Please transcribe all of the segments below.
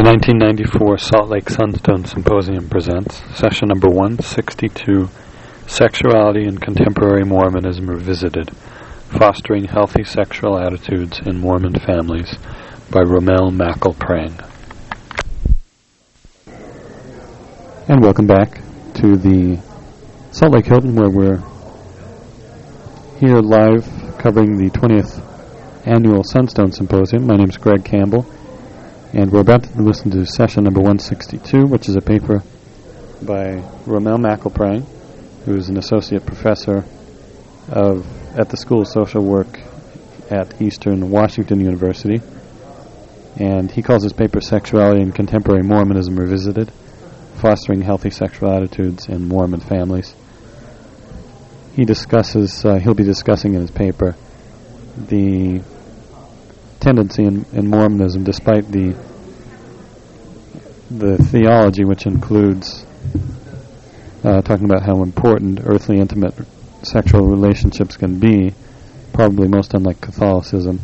1994 Salt Lake Sunstone Symposium presents Session Number 162, Sexuality in Contemporary Mormonism Revisited, Fostering Healthy Sexual Attitudes in Mormon Families, by Rommel Mackel-Prang. And welcome back to the Salt Lake Hilton, where we're here live covering the 20th Annual Sunstone Symposium. My name is Greg Campbell, and we're about to listen to session number 162, which is a paper by Rommel Mackel-Prang, who is an associate professor at the School of Social Work at Eastern Washington University. And he calls his paper Sexuality in Contemporary Mormonism Revisited, Fostering Healthy Sexual Attitudes in Mormon Families. He'll be discussing in his paper the tendency in Mormonism, despite the theology, which includes talking about how important earthly intimate sexual relationships can be, probably most unlike Catholicism.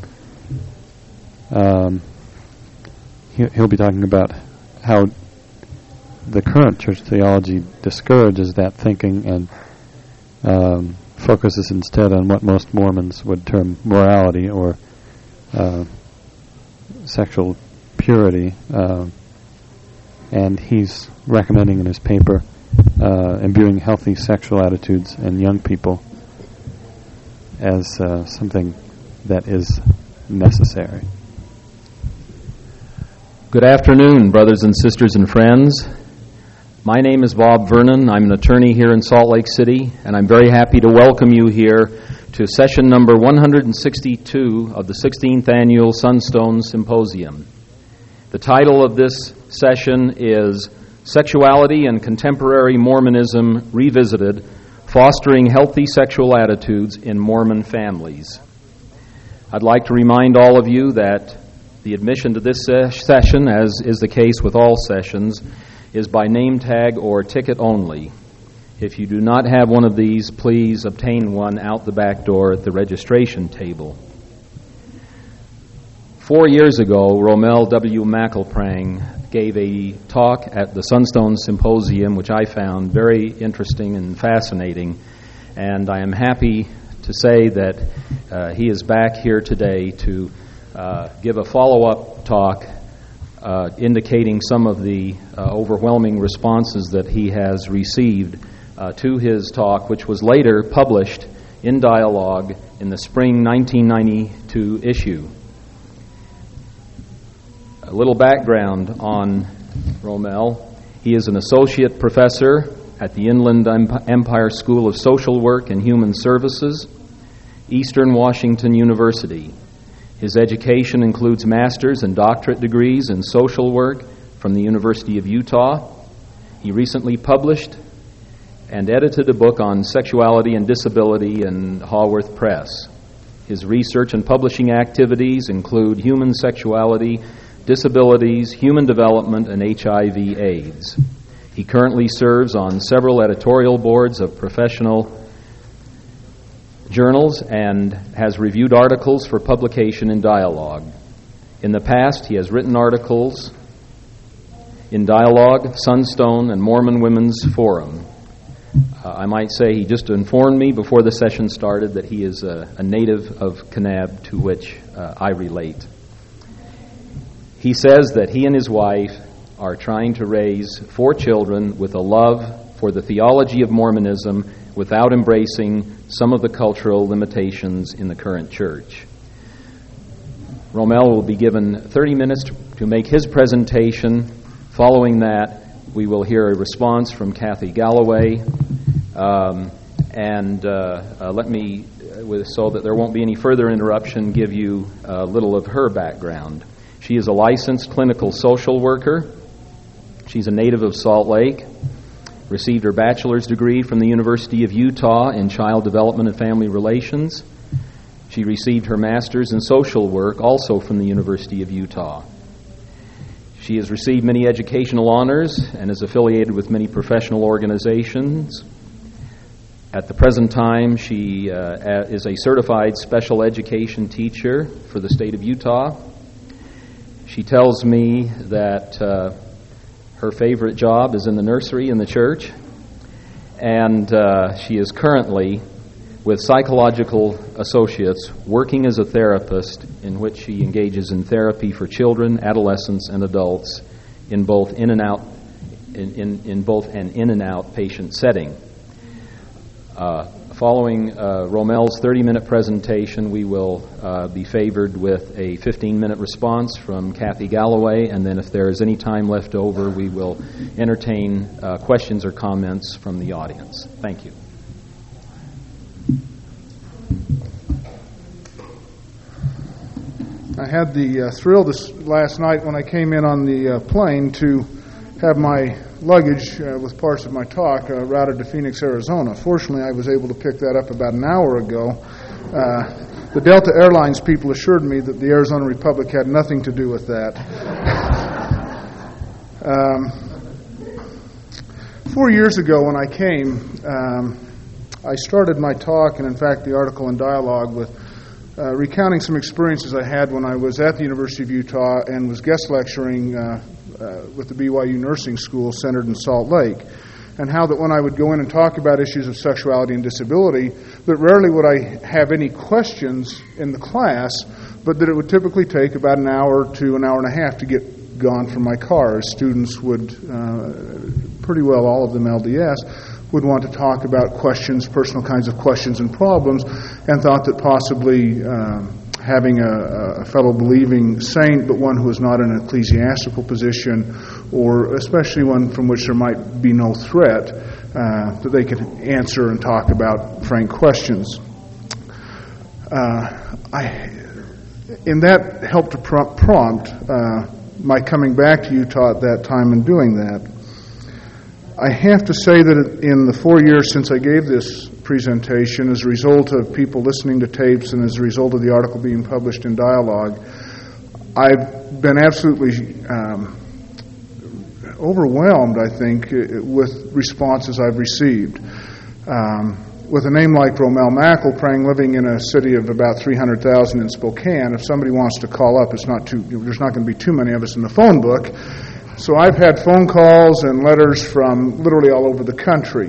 He'll be talking about how the current church theology discourages that thinking and focuses instead on what most Mormons would term morality or sexual purity, and he's recommending in his paper imbuing healthy sexual attitudes in young people as something that is necessary. Good afternoon, brothers and sisters and friends. My name is Bob Vernon. I'm an attorney here in Salt Lake City, and I'm very happy to welcome you here to session number 162 of the 16th Annual Sunstone Symposium. The title of this session is Sexuality and Contemporary Mormonism Revisited, Fostering Healthy Sexual Attitudes in Mormon Families. I'd like to remind all of you that the admission to this session, as is the case with all sessions, is by name tag or ticket only. If you do not have one of these, please obtain one out the back door at the registration table. 4 years ago, Rommel W. Mackel-Prang gave a talk at the Sunstone Symposium, which I found very interesting and fascinating, and I am happy to say that he is back here today to give a follow-up talk indicating some of the overwhelming responses that he has received to his talk, which was later published in Dialogue in the spring 1992 issue. A little background on Rommel. He is an associate professor at the Inland Empire School of Social Work and Human Services, Eastern Washington University. His education includes master's and doctorate degrees in social work from the University of Utah. He recently published and edited a book on sexuality and disability in Haworth Press. His research and publishing activities include human sexuality, disabilities, human development, and HIV/AIDS. He currently serves on several editorial boards of professional journals and has reviewed articles for publication in Dialogue. In the past, he has written articles in Dialogue, Sunstone, and Mormon Women's Forum. I might say he just informed me before the session started that he is a native of Kanab, to which I relate. He says that he and his wife are trying to raise 4 children with a love for the theology of Mormonism without embracing some of the cultural limitations in the current church. Rommel will be given 30 minutes to make his presentation. Following that, we will hear a response from Kathy Galloway, let me, so that there won't be any further interruption, give you a little of her background. She is a licensed clinical social worker. She's a native of Salt Lake, received her bachelor's degree from the University of Utah in Child Development and Family Relations. She received her master's in social work also from the University of Utah. She has received many educational honors and is affiliated with many professional organizations. At the present time, she is a certified special education teacher for the state of Utah. She tells me that her favorite job is in the nursery in the church, and she is currently with Psychological Associates working as a therapist, in which she engages in therapy for children, adolescents, and adults in both in and out in both an in and out patient setting. Following Romel's 30-minute presentation, we will be favored with a 15-minute response from Kathy Galloway, and then if there is any time left over, we will entertain questions or comments from the audience. Thank you. I had the thrill last night when I came in on the plane to have my luggage with parts of my talk routed to Phoenix, Arizona. Fortunately, I was able to pick that up about an hour ago. The Delta Airlines people assured me that the Arizona Republic had nothing to do with that. 4 years ago when I came, I started my talk, and in fact the article in Dialogue, with recounting some experiences I had when I was at the University of Utah and was guest lecturing with the BYU Nursing School centered in Salt Lake, and how that when I would go in and talk about issues of sexuality and disability, that rarely would I have any questions in the class, but that it would typically take about an hour to an hour and a half to get gone from my car, as students would, pretty well all of them LDS, would want to talk about questions, personal kinds of questions and problems, and thought that possibly having a fellow believing saint, but one who is not in an ecclesiastical position, or especially one from which there might be no threat, that they could answer and talk about frank questions. And that helped to prompt my coming back to Utah at that time and doing that. I have to say that in the 4 years since I gave this presentation, as a result of people listening to tapes and as a result of the article being published in Dialogue, I've been absolutely overwhelmed, I think, with responses I've received. With a name like Romel Mackel, living in a city of about 300,000 in Spokane, if somebody wants to call up, there's not going to be too many of us in the phone book. So I've had phone calls and letters from literally all over the country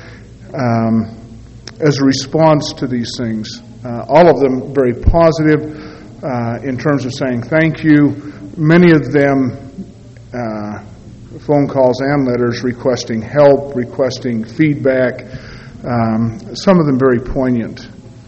as a response to these things. All of them very positive in terms of saying thank you. Many of them phone calls and letters requesting help, requesting feedback, some of them very poignant.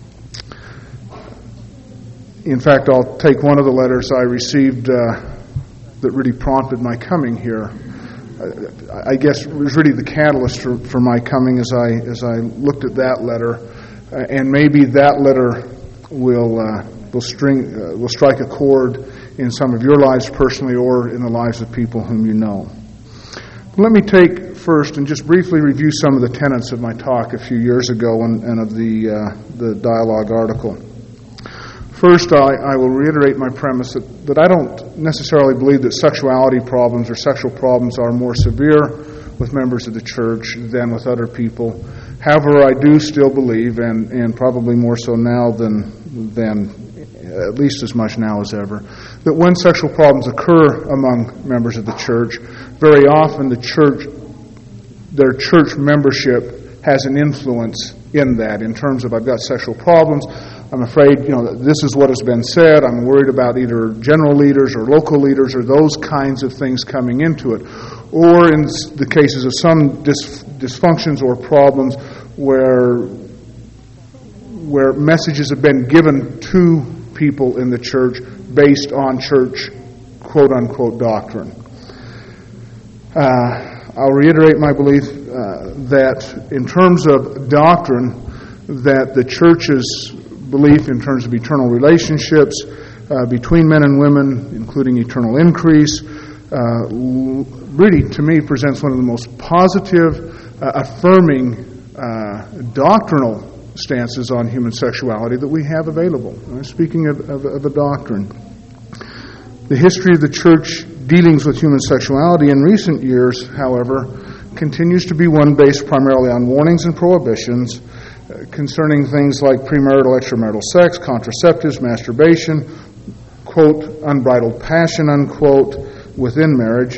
In fact, I'll take one of the letters I received that really prompted my coming here. I guess it was really the catalyst for my coming as I looked at that letter, and maybe that letter will strike a chord in some of your lives personally or in the lives of people whom you know. Let me take first and just briefly review some of the tenets of my talk a few years ago and of the Dialogue article. First, I will reiterate my premise that I don't necessarily believe that sexuality problems or sexual problems are more severe with members of the church than with other people. However, I do still believe, and probably more so now than at least as much now as ever, that when sexual problems occur among members of the church, very often their church membership has an influence in that, in terms of, I've got sexual problems, I'm afraid, this is what has been said, I'm worried about either general leaders or local leaders or those kinds of things coming into it. Or in the cases of some dysfunctions or problems where messages have been given to people in the church based on church quote-unquote doctrine. I'll reiterate my belief that in terms of doctrine, that the church's belief in terms of eternal relationships between men and women, including eternal increase, really, to me, presents one of the most positive, affirming doctrinal stances on human sexuality that we have available. Speaking of a doctrine, the history of the church dealings with human sexuality in recent years, however, continues to be one based primarily on warnings and prohibitions concerning things like premarital, extramarital sex, contraceptives, masturbation, quote, unbridled passion, unquote, within marriage,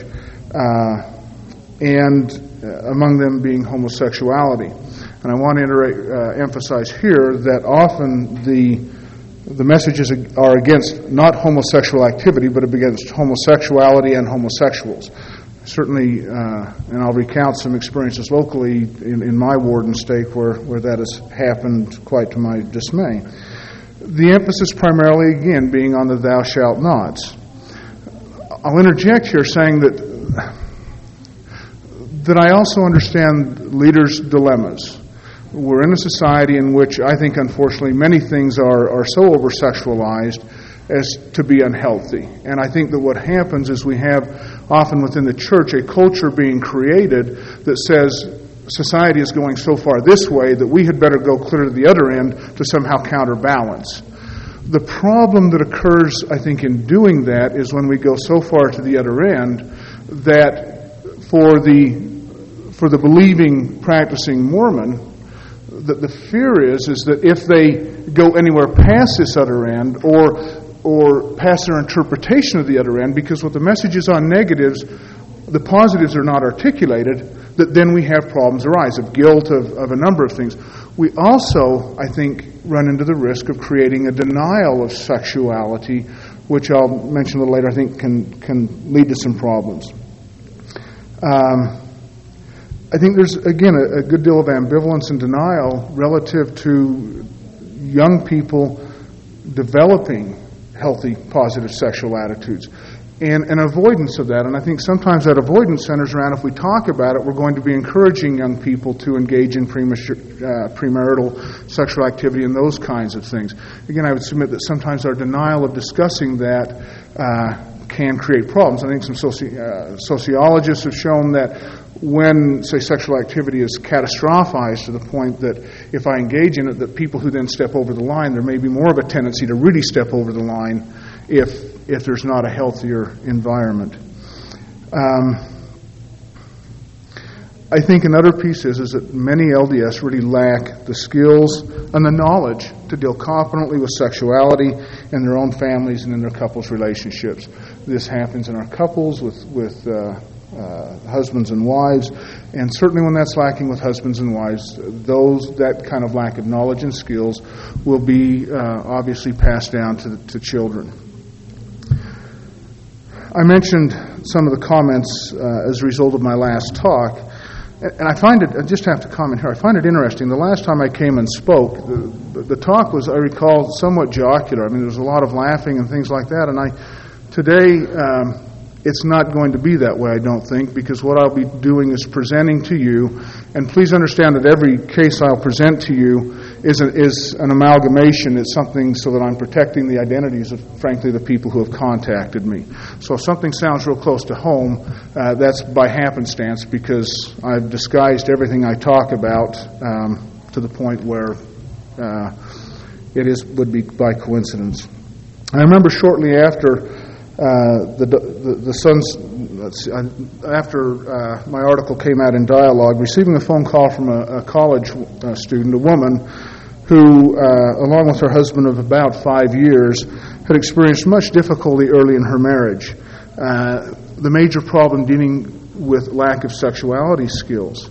and among them being homosexuality. And I want to emphasize here that often the messages are against not homosexual activity, but against homosexuality and homosexuals. Certainly, and I'll recount some experiences locally in my ward and stake where that has happened quite to my dismay. The emphasis primarily, again, being on the thou shalt nots. I'll interject here saying that I also understand leaders' dilemmas. We're in a society in which I think, unfortunately, many things are so over-sexualized as to be unhealthy. And I think that what happens is we have, often within the church, a culture being created that says society is going so far this way that we had better go clear to the other end to somehow counterbalance. The problem that occurs, I think, in doing that is when we go so far to the other end that for the believing, practicing Mormon, that the fear is that if they go anywhere past this other end or past their interpretation of the other end, because with the messages on negatives, the positives are not articulated, that then we have problems arise of guilt, of a number of things. We also, I think, run into the risk of creating a denial of sexuality, which I'll mention a little later, I think can lead to some problems. I think there's, again, a good deal of ambivalence and denial relative to young people developing healthy, positive sexual attitudes. And an avoidance of that. And I think sometimes that avoidance centers around, if we talk about it, we're going to be encouraging young people to engage in premarital sexual activity and those kinds of things. Again, I would submit that sometimes our denial of discussing that can create problems. I think some sociologists have shown that when, say, sexual activity is catastrophized to the point that if I engage in it, that people who then step over the line, there may be more of a tendency to really step over the line if there's not a healthier environment. I think another piece is that many LDS really lack the skills and the knowledge to deal competently with sexuality in their own families and in their couples' relationships. This happens in our couples with husbands and wives, and certainly when that's lacking with husbands and wives, that kind of lack of knowledge and skills will be obviously passed down to children. I mentioned some of the comments as a result of my last talk, and I find it, I just have to comment here, I find it interesting. The last time I came and spoke, the talk was, I recall, somewhat jocular. I mean, there was a lot of laughing and things like that, and today, it's not going to be that way, I don't think, because what I'll be doing is presenting to you, and please understand that every case I'll present to you is an amalgamation. It's something so that I'm protecting the identities of, frankly, the people who have contacted me. So if something sounds real close to home, that's by happenstance, because I've disguised everything I talk about to the point where would be by coincidence. I remember shortly after after my article came out in Dialogue, receiving a phone call from a college student, a woman who, along with her husband of about 5 years, had experienced much difficulty early in her marriage. The major problem dealing with lack of sexuality skills.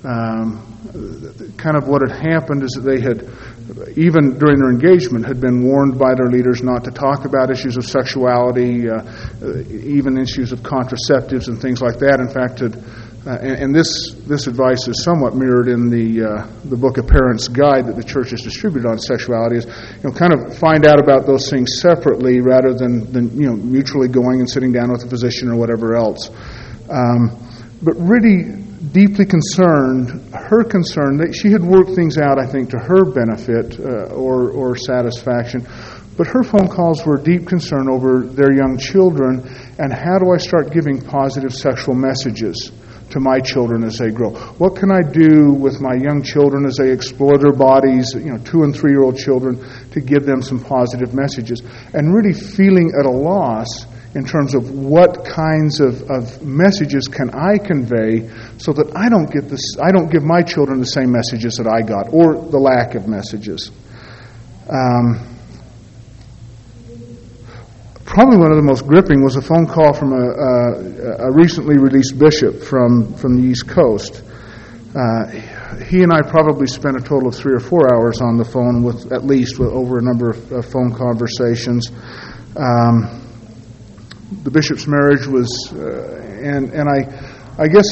Kind of what had happened is that they had, even during their engagement, had been warned by their leaders not to talk about issues of sexuality, even issues of contraceptives and things like that. In fact, and this advice is somewhat mirrored in the book A Parent's Guide that the church has distributed on sexuality, is kind of find out about those things separately rather than mutually going and sitting down with a physician or whatever else. But really deeply concerned, her concern, that she had worked things out, I think, to her benefit or satisfaction, but her phone calls were deep concern over their young children and how do I start giving positive sexual messages to my children as they grow. What can I do with my young children as they explore their bodies, 2 and 3-year-old children, to give them some positive messages, and really feeling at a loss in terms of what kinds of messages can I convey so that I don't give my children the same messages that I got, or the lack probably one of the most gripping was a phone call from a recently released bishop from the East Coast. He and I probably spent a total of 3 or 4 hours on the phone, with over a number of phone conversations. The bishop's marriage was, I guess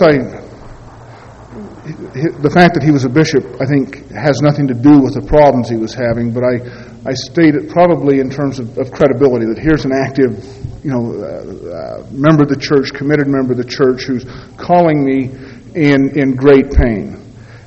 the fact that he was a bishop, I think, has nothing to do with the problems he was having, but I state it probably in terms of credibility, that here's an active, member of the church, committed member of the church, who's calling me in great pain.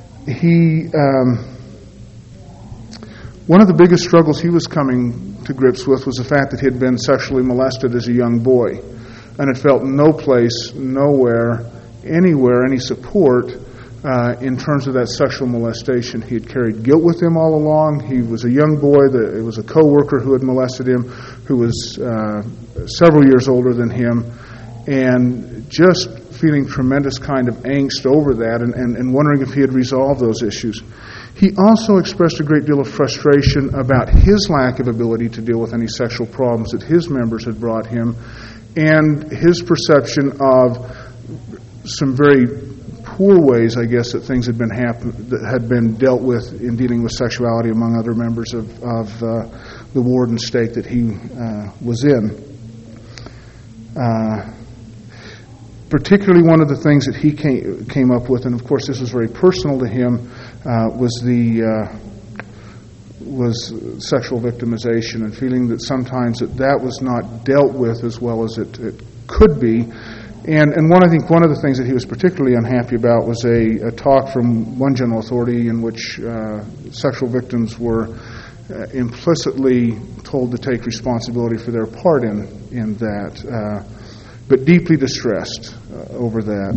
One of the biggest struggles he was coming to grips with was the fact that he had been sexually molested as a young boy, and had felt no place, nowhere, anywhere, any support in terms of that sexual molestation. He had carried guilt with him all along. He was a young boy. It was a co-worker who had molested him, who was several years older than him, and just feeling tremendous kind of angst over that, and wondering if he had resolved those issues. He also expressed a great deal of frustration about his lack of ability to deal with any sexual problems that his members had brought him, and his perception of some very poor ways, I guess, that things had been dealt with in dealing with sexuality among other members of the ward and stake that he was in. Particularly, one of the things that he came up with, and of course this was very personal to him, was sexual victimization, and feeling that sometimes that was not dealt with as well as it could be. And one of the things that he was particularly unhappy about was a talk from one general authority in which sexual victims were implicitly told to take responsibility for their part in that, but deeply distressed over that.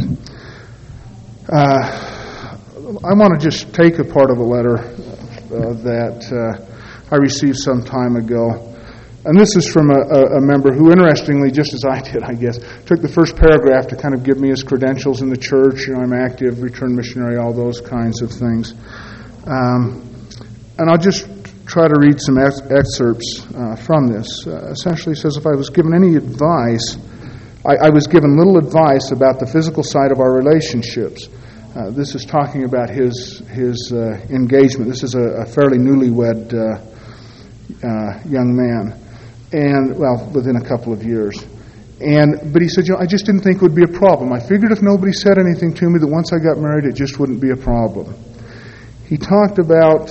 I want to just take a part of a letter that I received some time ago. And this is from a member who, interestingly, just as I did, I guess, took the first paragraph to kind of give me his credentials in the church. I'm active, returned missionary, all those kinds of things. And I'll just try to read some excerpts from this. Essentially, it says, if I was given any advice, I was given little advice about the physical side of our relationships. This is talking about his engagement. This is a fairly newlywed young man, and within a couple of years. But he said, I just didn't think it would be a problem. I figured if nobody said anything to me, that once I got married, it just wouldn't be a problem. He talked about.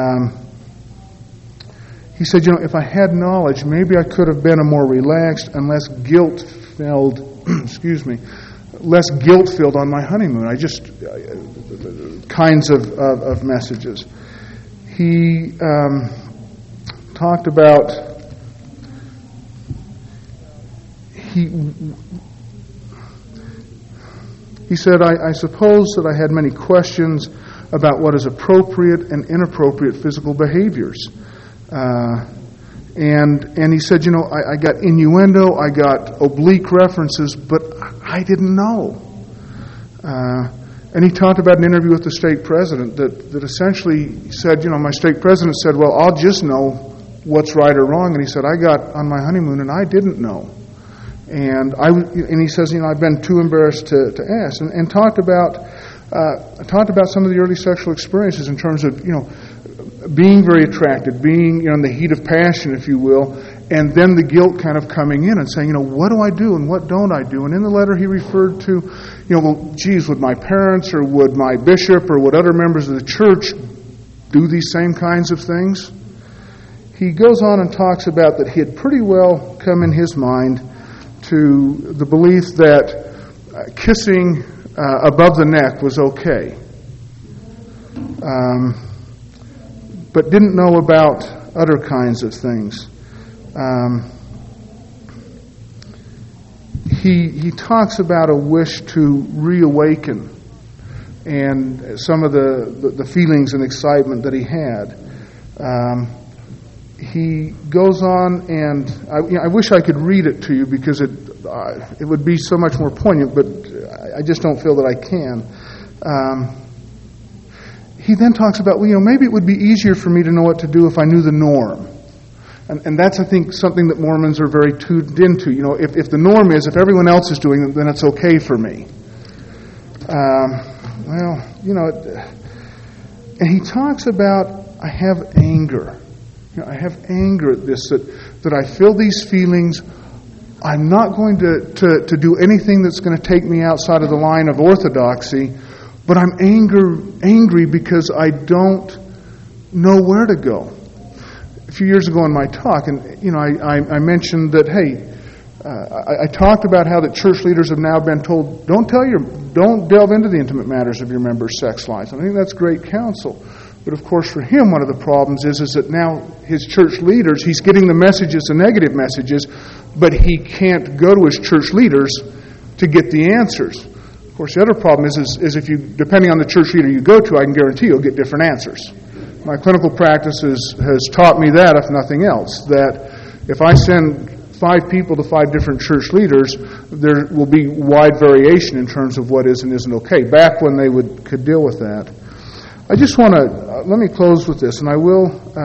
He said, if I had knowledge, maybe I could have been a more relaxed and less guilt-filled, less guilt-filled on my honeymoon. Kinds of messages. He talked about. He said, I suppose that I had many questions about what is appropriate and inappropriate physical behaviors. And he said, I got innuendo, I got oblique references, but I didn't know. And he talked about an interview with the stake president that essentially said, my stake president said, well, I'll just know what's right or wrong. And he said, I got on my honeymoon and I didn't know. And he says, I've been too embarrassed to ask. And talked about some of the early sexual experiences in terms of, being very attracted, being in the heat of passion, if you will, and then the guilt kind of coming in and saying, what do I do and what don't I do? And in the letter he referred to, would my parents or would my bishop or would other members of the church do these same kinds of things? He goes on and talks about that he had pretty well come in his mind to the belief that kissing above the neck was okay. But didn't know about other kinds of things. He talks about a wish to reawaken and some of the feelings and excitement that he had. He goes on, and I wish I could read it to you because it would be so much more poignant, but I just don't feel that I can. He then talks about, maybe it would be easier for me to know what to do if I knew the norm. And that's, I think, something that Mormons are very tuned into. You know, if the norm is, if everyone else is doing it, then it's okay for me. Well, you know, and he talks about, I have anger. You know, I have anger at this, that I feel these feelings. I'm not going to do anything that's going to take me outside of the line of orthodoxy, but I'm angry because I don't know where to go. A few years ago in my talk, and you know, I mentioned that, hey, I talked about how that church leaders have now been told, don't delve into the intimate matters of your members' sex lives. And I think that's great counsel. But of course, for him, one of the problems is that now his church leaders, he's getting the messages, the negative messages, but he can't go to his church leaders to get the answers. Of course, the other problem is if you, depending on the church leader you go to, I can guarantee you'll get different answers. My clinical practice has taught me that, if nothing else, that if I send 5 people to 5 different church leaders, there will be wide variation in terms of what is and isn't okay. Back when they could deal with that. I just want to, let me close with this, and I will,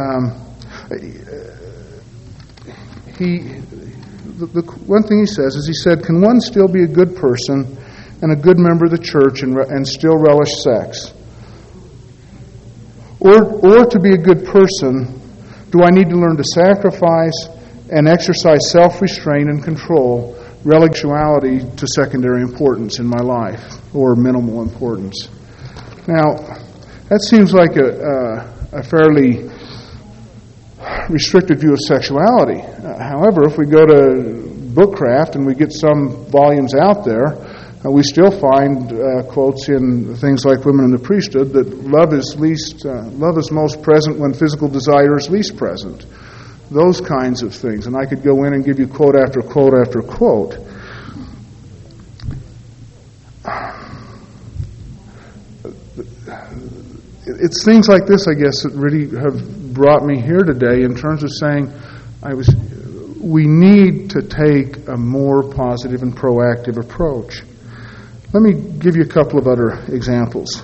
the one thing he says is, he said, can one still be a good person and a good member of the church and still relish sex? Or to be a good person, do I need to learn to sacrifice and exercise self-restraint and control, sexuality to secondary importance in my life, or minimal importance? Now, that seems like a fairly restricted view of sexuality. However, if we go to Bookcraft and we get some volumes out there, we still find quotes in things like Women in the Priesthood that love is most present when physical desire is least present. Those kinds of things. And I could go in and give you quote after quote after quote. It's things like this, I guess, that really have brought me here today in terms of saying we need to take a more positive and proactive approach. Let me give you a couple of other examples.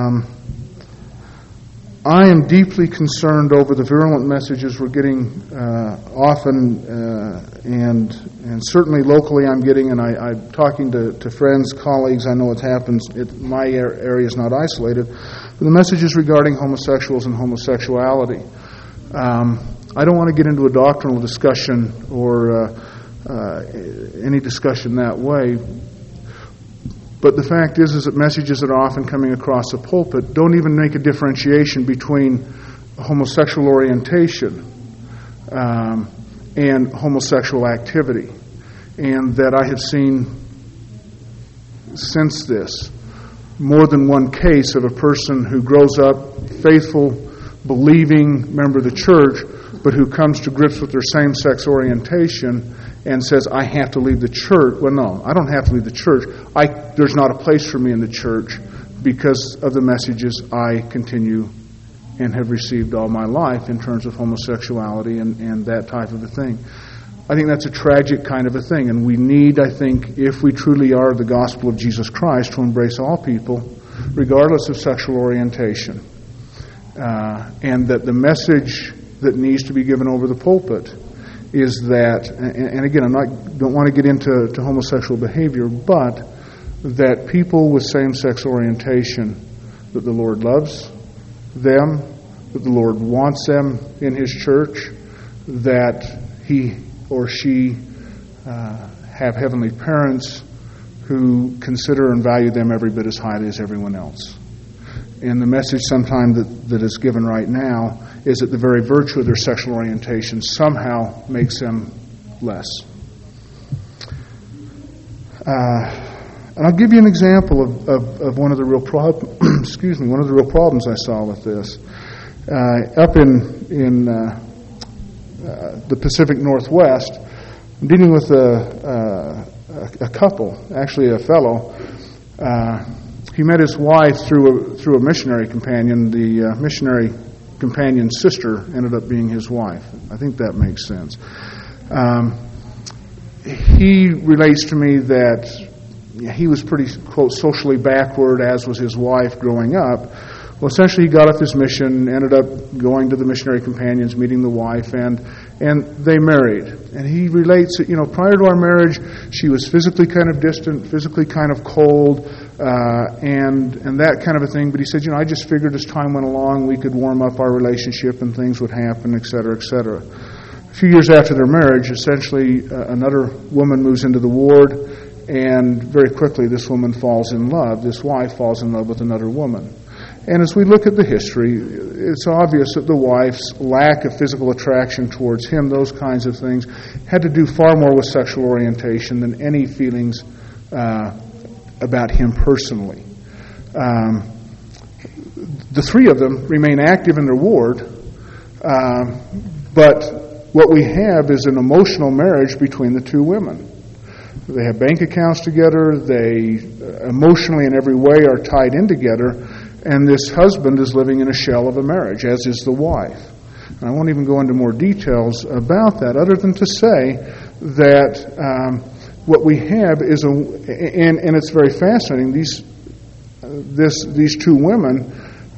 I am deeply concerned over the virulent messages we're getting often, and certainly locally I'm getting, and I'm talking to friends, colleagues. I know it happens. My area is not isolated. But the messages regarding homosexuals and homosexuality. I don't want to get into a doctrinal discussion or any discussion that way. But the fact is that messages that are often coming across the pulpit don't even make a differentiation between homosexual orientation and homosexual activity. And that I have seen since this more than one case of a person who grows up faithful, believing member of the church, but who comes to grips with their same-sex orientation and says, I have to leave the church. Well, no, I don't have to leave the church. There's not a place for me in the church because of the messages I continue and have received all my life in terms of homosexuality and that type of a thing. I think that's a tragic kind of a thing, and we need, I think, if we truly are the gospel of Jesus Christ, to embrace all people, regardless of sexual orientation. And that the message that needs to be given over the pulpit is that, and again, don't want to get into homosexual behavior, but that people with same-sex orientation, that the Lord loves them, that the Lord wants them in His church, that he or she have heavenly parents who consider and value them every bit as highly as everyone else. And the message sometimes that is given right now is that the very virtue of their sexual orientation somehow makes them less. And I'll give you an example of one of the real one of the real problems I saw with this. Up in the Pacific Northwest, I'm dealing with a couple, actually a fellow. He met his wife through a missionary companion. The missionary companion's sister ended up being his wife. I think that makes sense. He relates to me that he was pretty, quote, socially backward, as was his wife growing up. Well, essentially, he got off his mission, ended up going to the missionary companions, meeting the wife, and And they married. And he relates that, prior to our marriage, she was physically kind of distant, physically kind of cold, and that kind of a thing. But he said, I just figured as time went along, we could warm up our relationship and things would happen, et cetera, et cetera. A few years after their marriage, essentially, another woman moves into the ward, and very quickly this woman falls in love. This wife falls in love with another woman. And as we look at the history, it's obvious that the wife's lack of physical attraction towards him, those kinds of things, had to do far more with sexual orientation than any feelings about him personally. The three of them remain active in their ward, but what we have is an emotional marriage between the two women. They have bank accounts together, they emotionally in every way are tied in together, and this husband is living in a shell of a marriage, as is the wife. And I won't even go into more details about that, other than to say that what we have is and it's very fascinating. These two women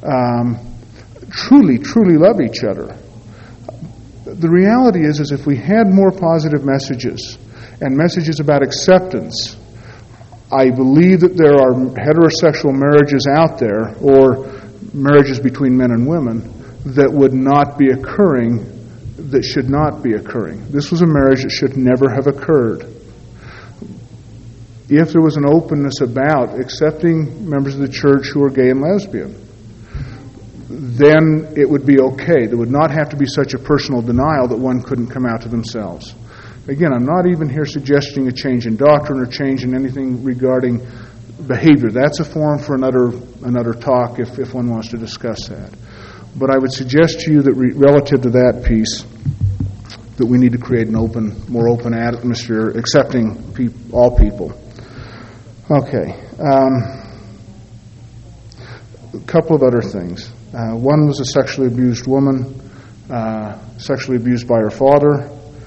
truly love each other. The reality is if we had more positive messages and messages about acceptance, I believe that there are heterosexual marriages out there, or marriages between men and women, that would not be occurring, that should not be occurring. This was a marriage that should never have occurred. If there was an openness about accepting members of the church who are gay and lesbian, then it would be okay. There would not have to be such a personal denial that one couldn't come out to themselves. Again, I'm not even here suggesting a change in doctrine or change in anything regarding behavior. That's a forum for another talk if one wants to discuss that. But I would suggest to you that relative to that piece, that we need to create an more open atmosphere, accepting all people. Okay. A couple of other things. One was a sexually abused woman, sexually abused by her father.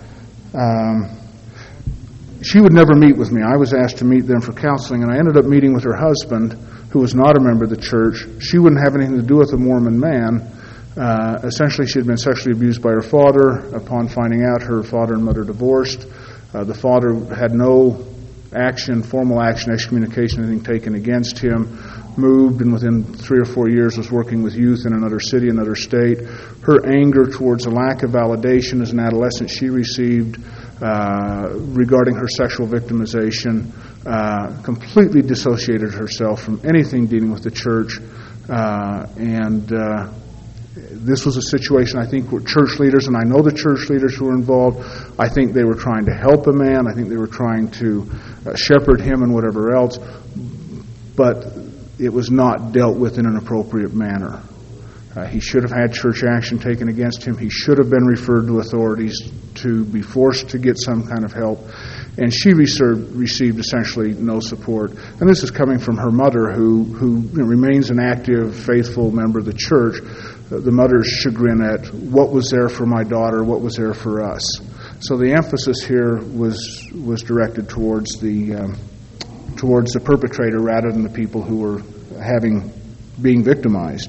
She would never meet with me. I was asked to meet them for counseling, and I ended up meeting with her husband, who was not a member of the church. She wouldn't have anything to do with a Mormon man. Essentially, she had been sexually abused by her father. Upon finding out, her father and mother divorced. The father had no formal action, excommunication, anything taken against him. Moved, and within 3 or 4 years was working with youth in another city, another state. Her anger towards the lack of validation as an adolescent she received regarding her sexual victimization completely dissociated herself from anything dealing with the church. This was a situation, I think, where church leaders, and I know the church leaders who were involved, I think they were trying to help a man. I think they were trying to shepherd him and whatever else. But it was not dealt with in an appropriate manner. He should have had church action taken against him. He should have been referred to authorities to be forced to get some kind of help. And she received essentially no support. And this is coming from her mother, who remains an active, faithful member of the church. The mother's chagrin at what was there for my daughter, what was there for us. So the emphasis here was directed towards the perpetrator rather than the people who were being victimized.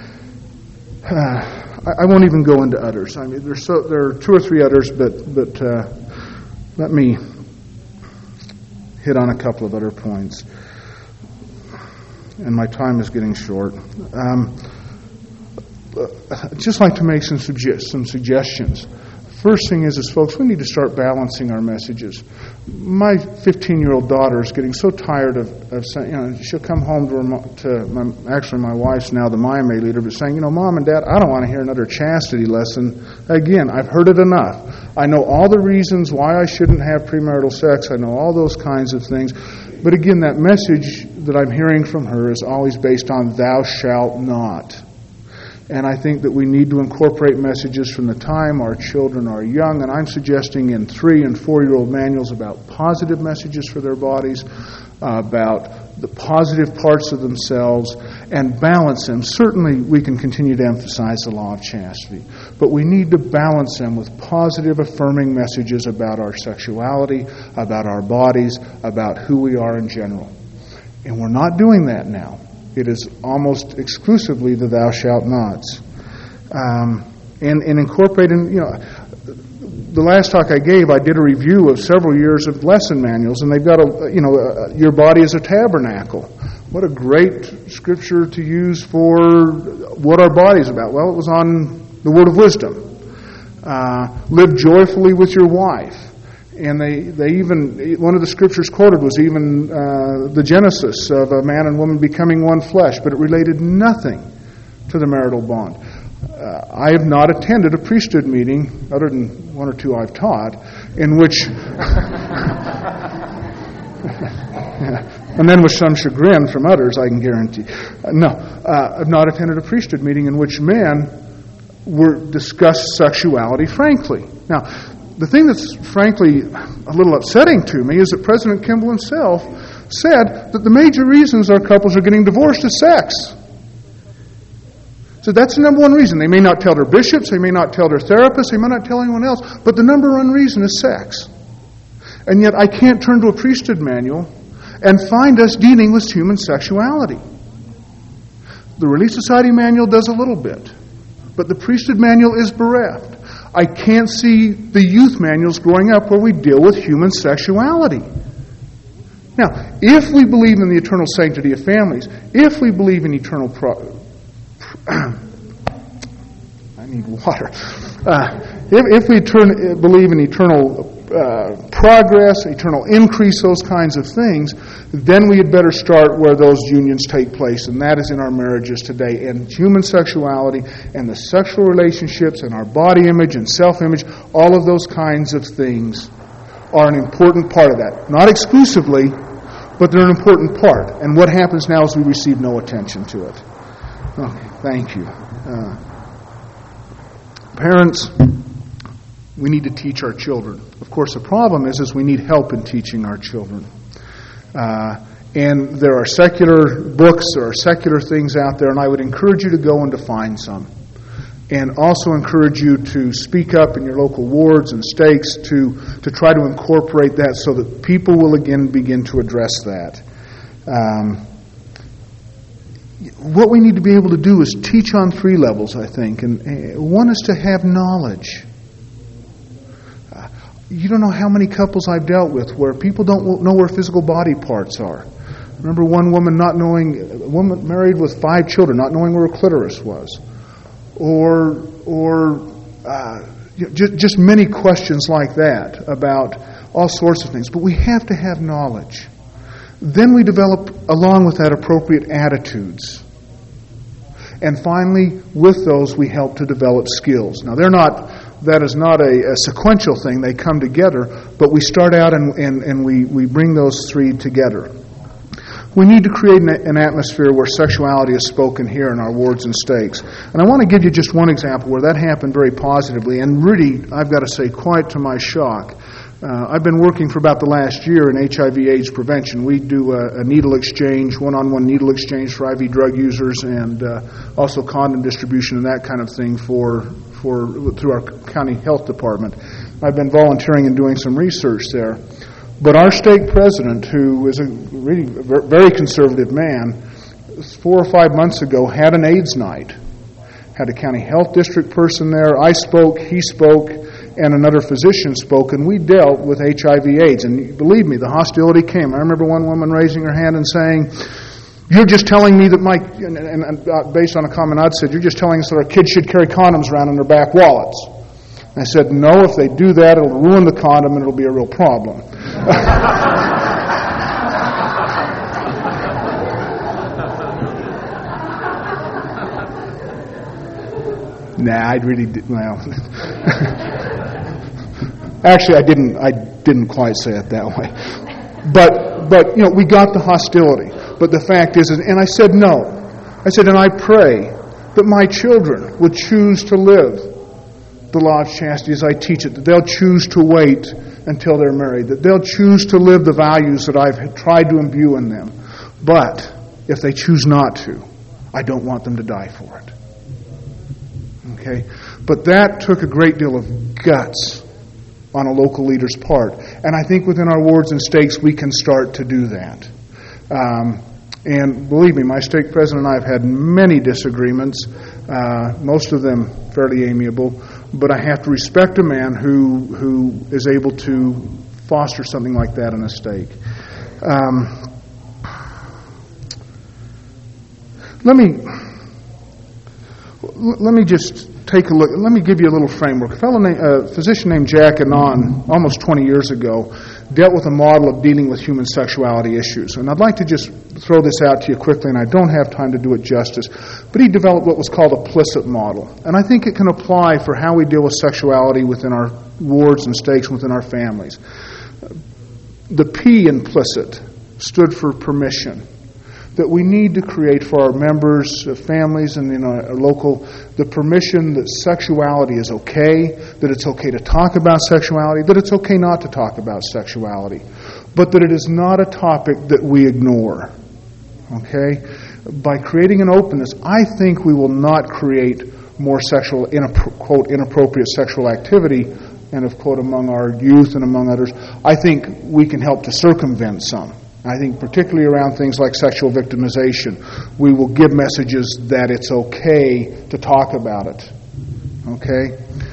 I won't even go into others. I mean, there are 2 or 3 others, but let me hit on a couple of other points. And my time is getting short. I'd just like to make some suggestions. First thing is folks, we need to start balancing our messages. My 15-year-old daughter is getting so tired of saying, she'll come home to my wife's now the Miami leader, but saying, Mom and Dad, I don't want to hear another chastity lesson. Again, I've heard it enough. I know all the reasons why I shouldn't have premarital sex. I know all those kinds of things. But again, that message that I'm hearing from her is always based on thou shalt not. And I think that we need to incorporate messages from the time our children are young. And I'm suggesting in 3- and 4-year-old manuals about positive messages for their bodies, about the positive parts of themselves, and balance them. Certainly we can continue to emphasize the law of chastity, but we need to balance them with positive, affirming messages about our sexuality, about our bodies, about who we are in general. And we're not doing that now. It is almost exclusively the thou shalt nots. And incorporating, the last talk I gave, I did a review of several years of lesson manuals, and they've got your body is a tabernacle. What a great scripture to use for what our body is about. Well, it was on the word of wisdom. Live joyfully with your wife. And they even, one of the scriptures quoted was even the Genesis of a man and woman becoming one flesh, but it related nothing to the marital bond. I have not attended a priesthood meeting, other than one or two I've taught, in which, and then with some chagrin from others, I can guarantee. I've not attended a priesthood meeting in which men were discussed sexuality frankly. Now, the thing that's frankly a little upsetting to me is that President Kimball himself said that the major reasons our couples are getting divorced is sex. So that's the number one reason. They may not tell their bishops, they may not tell their therapists, they may not tell anyone else, but the number one reason is sex. And yet I can't turn to a priesthood manual and find us dealing with human sexuality. The Relief Society manual does a little bit, but the priesthood manual is bereft. I can't see the youth manuals growing up where we deal with human sexuality. Now, if we believe in the eternal sanctity of families, if we believe in eternal I need water. If we believe in eternal progress, eternal increase, those kinds of things, then we had better start where those unions take place, and that is in our marriages today. And human sexuality and the sexual relationships and our body image and self-image, all of those kinds of things are an important part of that. Not exclusively, but they're an important part. And what happens now is we receive no attention to it. Okay, thank you. Parents, we need to teach our children. Of course, the problem is we need help in teaching our children. And there are secular books, there are secular things out there, and I would encourage you to go and to find some. And also encourage you to speak up in your local wards and stakes to try to incorporate that so that people will again begin to address that. What we need to be able to do is teach on three levels, I think. And one is to have knowledge. You don't know how many couples I've dealt with where people don't know where physical body parts are. I remember one woman a woman married with 5 children, not knowing where her clitoris was. Or just many questions like that about all sorts of things. But we have to have knowledge. Then we develop, along with that, appropriate attitudes. And finally, with those, we help to develop skills. Now, that is not a sequential thing. They come together, but we start out and we bring those three together. We need to create an atmosphere where sexuality is spoken here in our wards and stakes. And I want to give you just one example where that happened very positively, and really, I've got to say, quite to my shock. I've been working for about the last year in HIV/AIDS prevention. We do a needle exchange, one-on-one needle exchange for IV drug users, and also condom distribution and that kind of thing through our county health department. I've been volunteering and doing some research there. But our stake president, who is a really very conservative man, 4 or 5 months ago had an AIDS night. Had a county health district person there. I spoke, he spoke, and another physician spoke, and we dealt with HIV/AIDS. And believe me, the hostility came. I remember one woman raising her hand and saying, "You're just telling me that based on a comment I'd said, you're just telling us that our kids should carry condoms around in their back wallets." And I said, "No, if they do that, it'll ruin the condom and it'll be a real problem." Nah, I really did. Well, actually, I didn't quite say it that way. But we got the hostility. But the fact is, and I said no. I said, and I pray that my children would choose to live the law of chastity as I teach it, that they'll choose to wait until they're married, that they'll choose to live the values that I've tried to imbue in them. But if they choose not to, I don't want them to die for it. Okay? But that took a great deal of guts on a local leader's part. And I think within our wards and stakes, we can start to do that. And believe me, my stake president and I have had many disagreements, most of them fairly amiable, but I have to respect a man who is able to foster something like that in a stake. Let me just take a look. Let me give you a little framework. A physician named Jack Anon, almost 20 years ago, dealt with a model of dealing with human sexuality issues. And I'd like to just throw this out to you quickly, and I don't have time to do it justice. But he developed what was called a Plicit model. And I think it can apply for how we deal with sexuality within our wards and stakes within our families. The P in Plicit stood for permission. That we need to create for our members, families, and in our local, the permission that sexuality is okay, that it's okay to talk about sexuality, that it's okay not to talk about sexuality, but that it is not a topic that we ignore. Okay? By creating an openness, I think we will not create more sexual, quote, inappropriate sexual activity, and of quote, among our youth and among others. I think we can help to circumvent some. I think particularly around things like sexual victimization, we will give messages that it's okay to talk about it. Okay?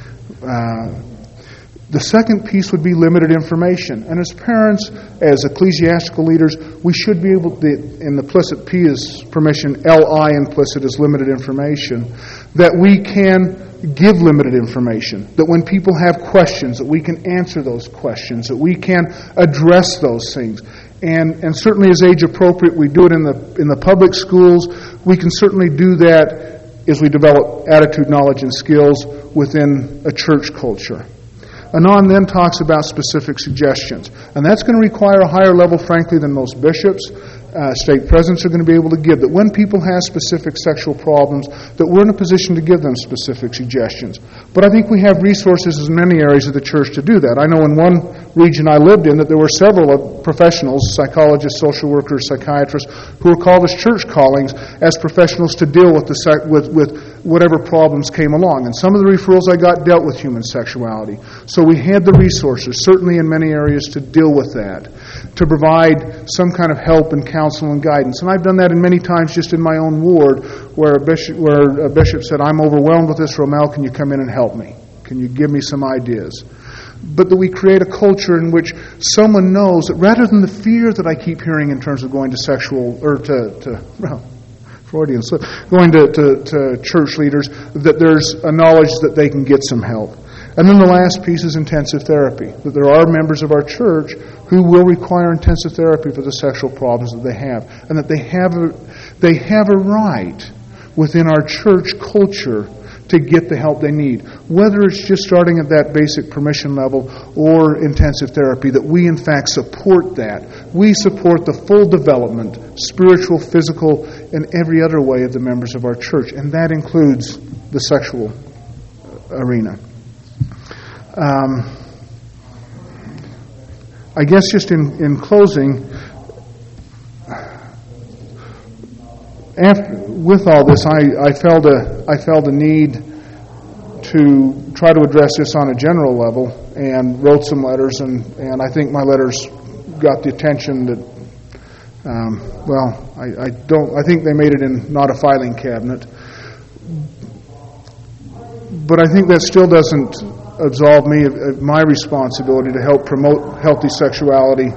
The second piece would be limited information. And as parents, as ecclesiastical leaders, we should be able to, in the Plicit P is permission, L-I implicit is limited information, that we can give limited information, that when people have questions, that we can answer those questions, that we can address those things. And certainly as age appropriate, we do it in the public schools. We can certainly do that as we develop attitude, knowledge, and skills within a church culture. Anon then talks about specific suggestions. And that's going to require a higher level, frankly, than most bishops. Stake presidents are going to be able to give. That when people have specific sexual problems, that we're in a position to give them specific suggestions. But I think we have resources in many areas of the church to do that. I know in one region I lived in that there were several professionals, psychologists, social workers, psychiatrists, who were called as church callings as professionals to deal with with whatever problems came along. And some of the referrals I got dealt with human sexuality. So we had the resources, certainly in many areas, to deal with that, to provide some kind of help and counsel and guidance. And I've done that in many times just in my own ward, where a bishop said, "I'm overwhelmed with this, Romel, can you come in and help me? Can you give me some ideas?" But that we create a culture in which someone knows that rather than the fear that I keep hearing in terms of going to Freudian slip, going to church leaders, that there's a knowledge that they can get some help. And then the last piece is intensive therapy, that there are members of our church who will require intensive therapy for the sexual problems that they have, and that they have a right within our church culture to get the help they need, whether it's just starting at that basic permission level or intensive therapy, that we in fact support that. We support the full development, spiritual, physical, and every other way of the members of our church, and that includes the sexual arena. I guess just in closing, with all this, I felt a need to try to address this on a general level, and wrote some letters, and I think my letters got the attention that, I think they made it in not a filing cabinet, but I think that still doesn't absolve me of my responsibility to help promote healthy sexuality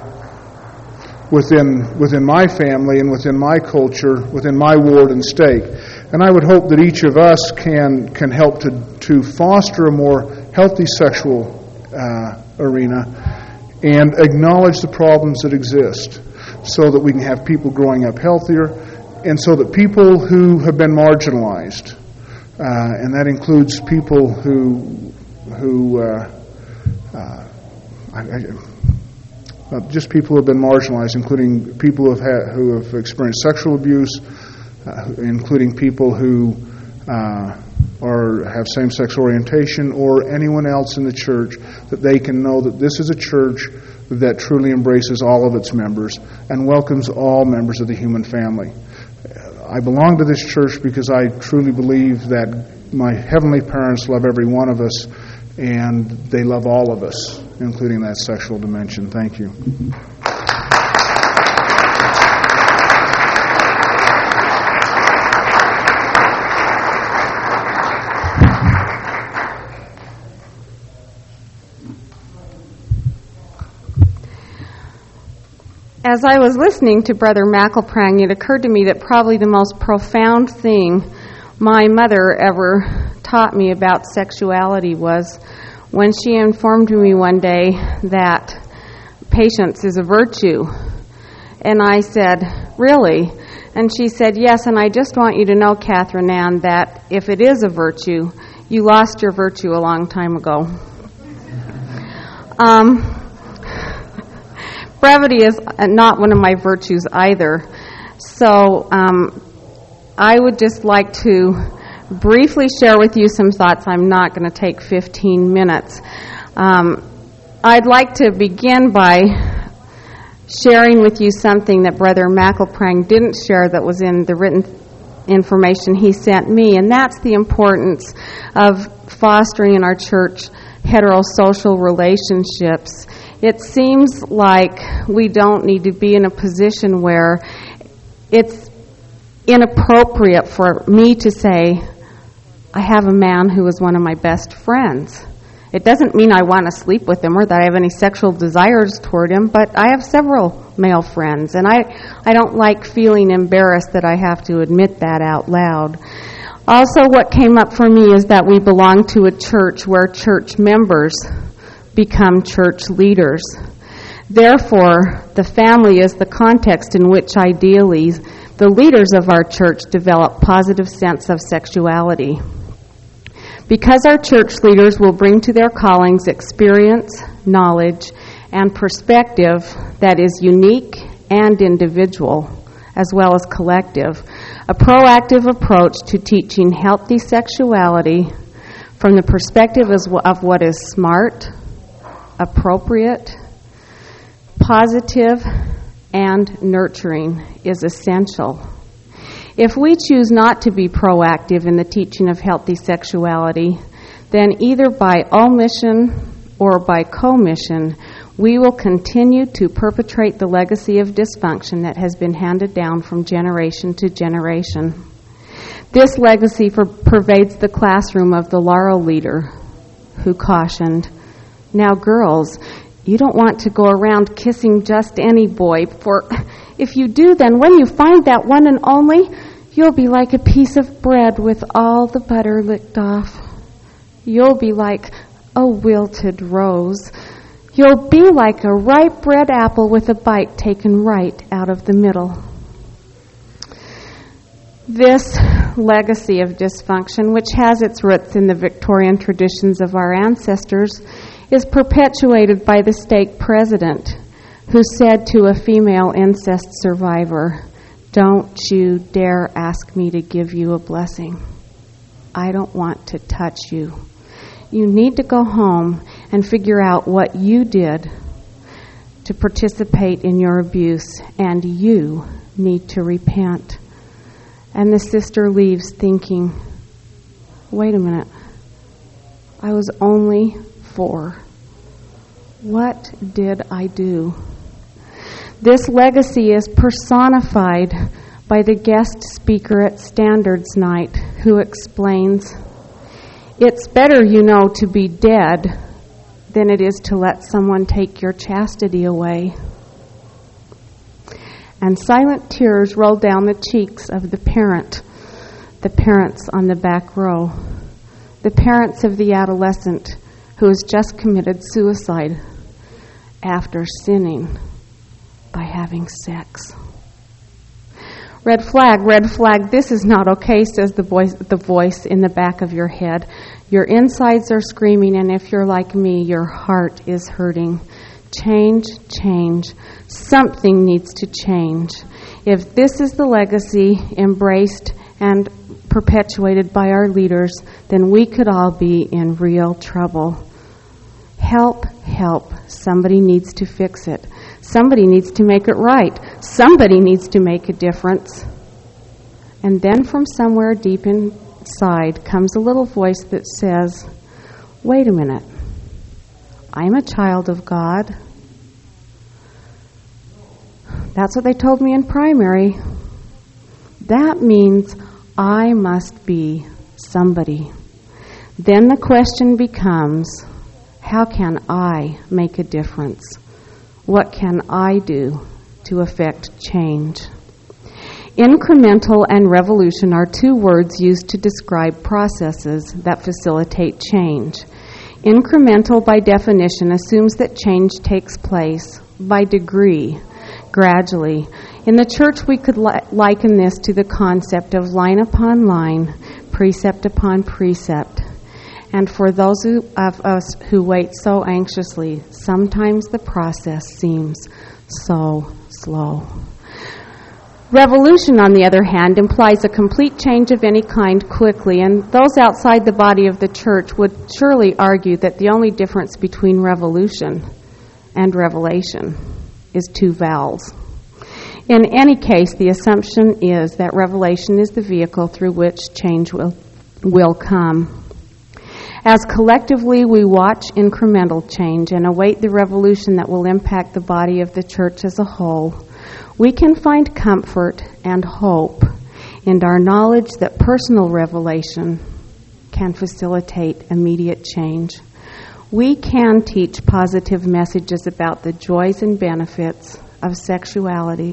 within my family and within my culture, within my ward and stake. And I would hope that each of us can help to foster a more healthy sexual arena and acknowledge the problems that exist, so that we can have people growing up healthier, and so that people who have been marginalized, and that includes people just people who have been marginalized, including people who have experienced sexual abuse, including people who have same-sex orientation, or anyone else in the church, that they can know that this is a church that truly embraces all of its members and welcomes all members of the human family. I belong to this church because I truly believe that my heavenly parents love every one of us, and they love all of us, including that sexual dimension. Thank you. As I was listening to Brother McElprang, it occurred to me that probably the most profound thing my mother ever taught me about sexuality was when she informed me one day that patience is a virtue. And I said, really? And she said, yes, and I just want you to know, Catherine Ann, that if it is a virtue, you lost your virtue a long time ago. Brevity is not one of my virtues either. So I would just like to briefly share with you some thoughts. I'm not going to take 15 minutes. I'd like to begin by sharing with you something that Brother McElprang didn't share that was in the written information he sent me, and that's the importance of fostering in our church heterosocial relationships. It seems like we don't need to be in a position where it's inappropriate for me to say, I have a man who is one of my best friends. It doesn't mean I want to sleep with him or that I have any sexual desires toward him, but I have several male friends, and I don't like feeling embarrassed that I have to admit that out loud. Also, what came up for me is that we belong to a church where church members become church leaders. Therefore, the family is the context in which ideally the leaders of our church develop positive sense of sexuality. Because our church leaders will bring to their callings experience, knowledge, and perspective that is unique and individual, as well as collective, a proactive approach to teaching healthy sexuality from the perspective of what is smart, appropriate, positive, and nurturing is essential. If we choose not to be proactive in the teaching of healthy sexuality, then either by omission or by commission, we will continue to perpetrate the legacy of dysfunction that has been handed down from generation to generation. This legacy pervades the classroom of the Laurel leader, who cautioned, "Now, girls, you don't want to go around kissing just any boy, for if you do, then when you find that one and only, you'll be like a piece of bread with all the butter licked off. You'll be like a wilted rose. You'll be like a ripe red apple with a bite taken right out of the middle." This legacy of dysfunction, which has its roots in the Victorian traditions of our ancestors, is perpetuated by the stake president, who said to a female incest survivor, "Don't you dare ask me to give you a blessing. I don't want to touch you. You need to go home and figure out what you did to participate in your abuse, and you need to repent." And the sister leaves thinking, wait a minute, I was only 4. What did I do? This legacy is personified by the guest speaker at Standards Night, who explains, "It's better, you know, to be dead than it is to let someone take your chastity away." And silent tears roll down the cheeks of the parents on the back row, the parents of the adolescent who has just committed suicide after sinning by having sex. Red flag, this is not okay, says the voice in the back of your head. Your insides are screaming, and if you're like me, your heart is hurting. Change. Something needs to change. If this is the legacy embraced and perpetuated by our leaders, then we could all be in real trouble. Help. Somebody needs to fix it. Somebody needs to make it right. Somebody needs to make a difference. And then from somewhere deep inside comes a little voice that says, wait a minute, I'm a child of God. That's what they told me in primary. That means I must be somebody. Then the question becomes, how can I make a difference? What can I do to effect change. Incremental and revolution are two words used to describe processes that facilitate change. Incremental, by definition, assumes that change takes place by degree, gradually. In the church, we could liken this to the concept of line upon line, precept upon precept. And for those of us who wait so anxiously, sometimes the process seems so slow. Revolution, on the other hand, implies a complete change of any kind quickly, and those outside the body of the church would surely argue that the only difference between revolution and revelation is two vowels. In any case, the assumption is that revelation is the vehicle through which change will come. As collectively we watch incremental change and await the revolution that will impact the body of the church as a whole, we can find comfort and hope in our knowledge that personal revelation can facilitate immediate change. We can teach positive messages about the joys and benefits of sexuality,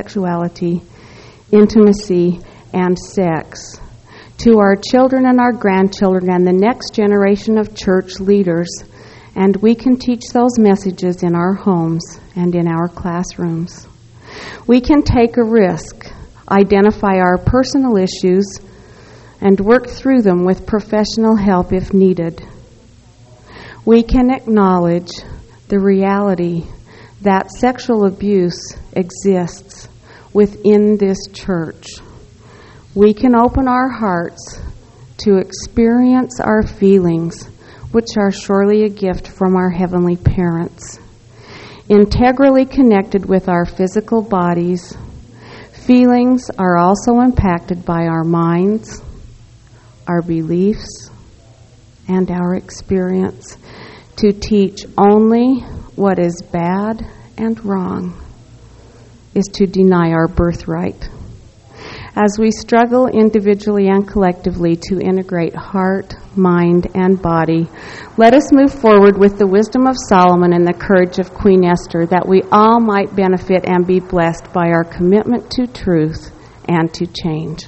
intimacy, and sex to our children and our grandchildren and the next generation of church leaders, and we can teach those messages in our homes and in our classrooms. We can take a risk, identify our personal issues, and work through them with professional help if needed. We can acknowledge the reality that sexual abuse exists within this church. We can open our hearts to experience our feelings, which are surely a gift from our heavenly parents. Integrally connected with our physical bodies, feelings are also impacted by our minds, our beliefs, and our experience. To teach only what is bad and wrong is to deny our birthright. As we struggle individually and collectively to integrate heart, mind, and body, let us move forward with the wisdom of Solomon and the courage of Queen Esther, that we all might benefit and be blessed by our commitment to truth and to change.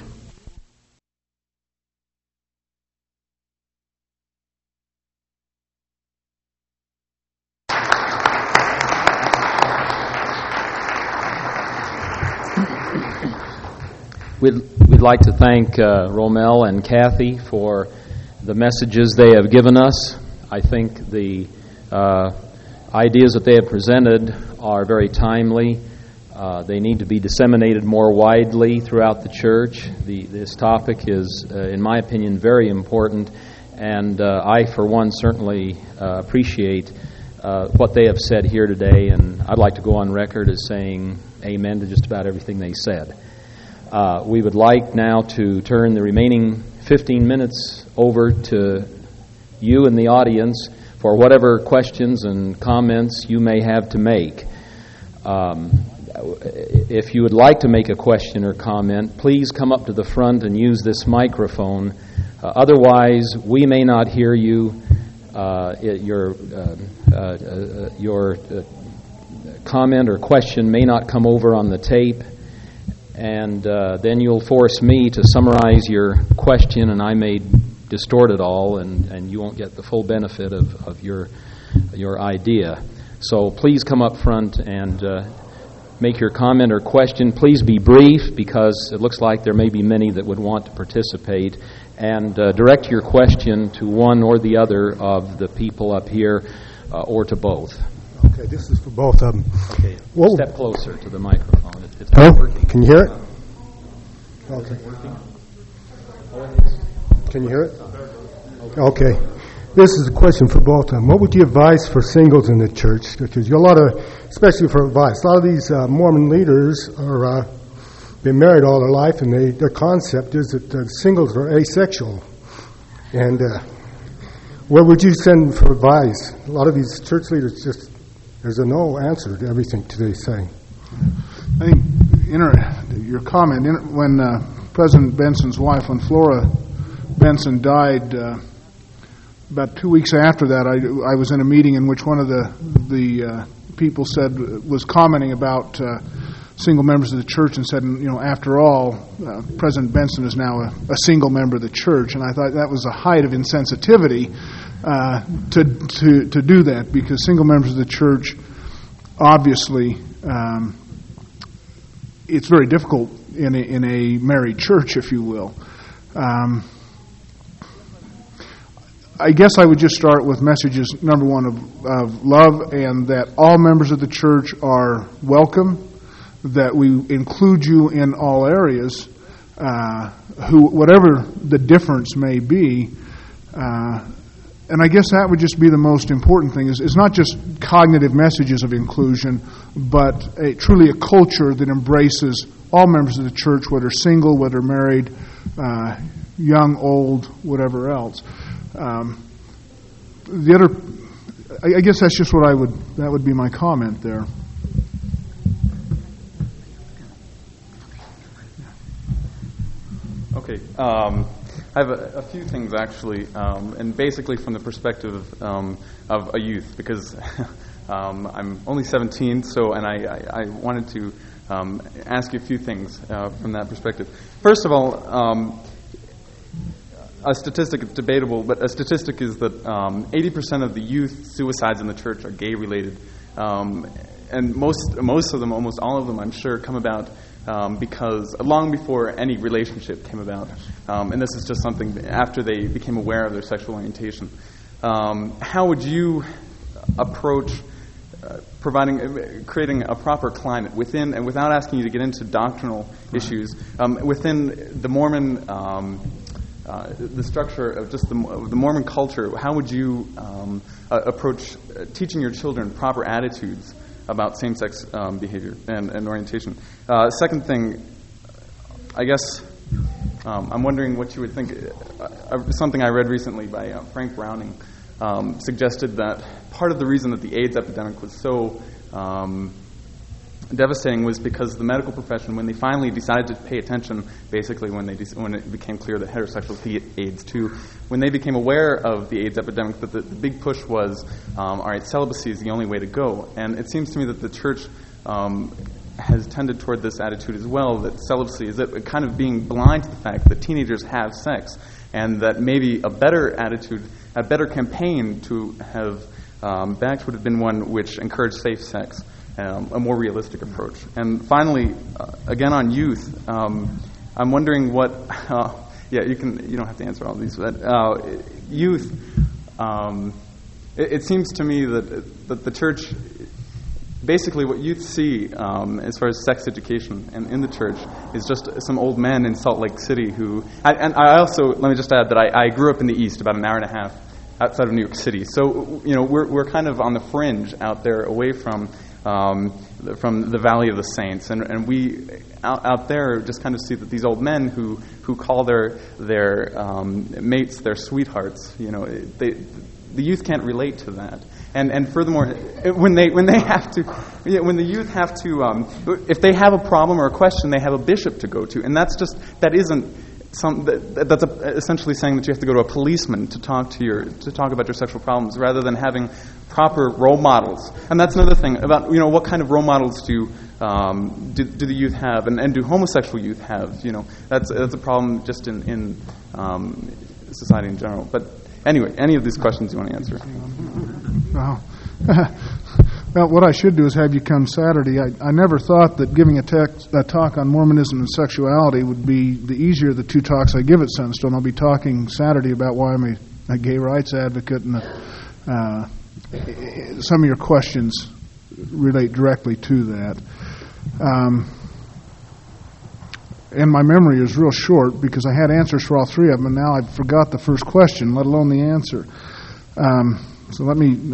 We'd like to thank Romel and Kathy for the messages they have given us. I think the ideas that they have presented are very timely. They need to be disseminated more widely throughout the church. This topic is, in my opinion, very important, and I, for one, certainly appreciate what they have said here today, and I'd like to go on record as saying amen to just about everything they said. We would like now to turn the remaining 15 minutes over to you in the audience for whatever questions and comments you may have to make. If you would like to make a question or comment, please come up to the front and use this microphone. Otherwise, we may not hear you. Your comment or question may not come over on the tape. And then you'll force me to summarize your question, and I may distort it all, and you won't get the full benefit of your idea. So please come up front and make your comment or question. Please be brief, because it looks like there may be many that would want to participate. And direct your question to one or the other of the people up here, or to both. Okay, this is for both of them. Okay, step closer to the microphone. It's not working. Can you hear it? Okay. Can you hear it? Okay. This is a question for both of them. What would you advise for singles in the church? Because you're a lot of, especially for advice, a lot of these Mormon leaders are been married all their life, and their concept is that singles are asexual. And where would you send for advice? A lot of these church leaders just, there's a no answer to everything they say. I think your comment, when President Benson's wife, when Flora Benson died, about 2 weeks after that, I was in a meeting in which one of the people was commenting about single members of the church and said, after all, President Benson is now a single member of the church, and I thought that was a height of insensitivity to do that, because single members of the church, obviously, it's very difficult in a married church, if you will. I guess I would just start with messages, number one, of love, and that all members of the church are welcome, that we include you in all areas, whatever the difference may be. And I guess that would just be the most important thing, is not just cognitive messages of inclusion, but truly a culture that embraces all members of the church, whether single, whether married, young, old, whatever else. I guess that's just that would be my comment there. Okay. I have a few things, actually, and basically from the perspective of a youth, because I'm only 17, and I wanted to ask you a few things from that perspective. First of all, a statistic is debatable, but a statistic is that 80% of the youth suicides in the church are gay-related, and most of them, almost all of them, I'm sure, come about because long before any relationship came about, and this is just something after they became aware of their sexual orientation. How would you approach creating a proper climate within, and without asking you to get into doctrinal issues, within the Mormon, the structure of just the Mormon culture? How would you approach teaching your children proper attitudes about same-sex behavior and orientation? Second thing, I guess I'm wondering what you would think. Something I read recently by Frank Browning suggested that part of the reason that the AIDS epidemic was so devastating was because the medical profession, when they finally decided to pay attention, basically when it became clear that heterosexuals get AIDS too, when they became aware of the AIDS epidemic, that the big push was, all right, celibacy is the only way to go. And it seems to me that the church has tended toward this attitude as well, that celibacy is kind of being blind to the fact that teenagers have sex, and that maybe a better attitude, a better campaign to have backed would have been one which encouraged safe sex. A more realistic approach. And finally, again on youth, I'm wondering what. You don't have to answer all these. But youth, it seems to me that the church, basically, what youth see as far as sex education in the church is just some old men in Salt Lake City who. And I also, let me just add that I grew up in the East, about an hour and a half outside of New York City. So we're kind of on the fringe out there, away from the Valley of the Saints, and we out there just kind of see that these old men who call their mates their sweethearts, the youth can't relate to that, and furthermore, when the youth have to, if they have a problem or a question, they have a bishop to go to, and that's essentially saying that you have to go to a policeman to talk about your sexual problems, rather than having proper role models. And that's another thing about what kind of role models do the youth have, and do homosexual youth have? That's a problem just in society in general. But anyway, any of these questions you want to answer? Well, what I should do is have you come Saturday. I never thought that giving a talk on Mormonism and sexuality would be the easier of the two talks I give at Sunstone. I'll be talking Saturday about why I'm a gay rights advocate, and some of your questions relate directly to that. And my memory is real short because I had answers for all three of them, and now I forgot the first question, let alone the answer. So let me...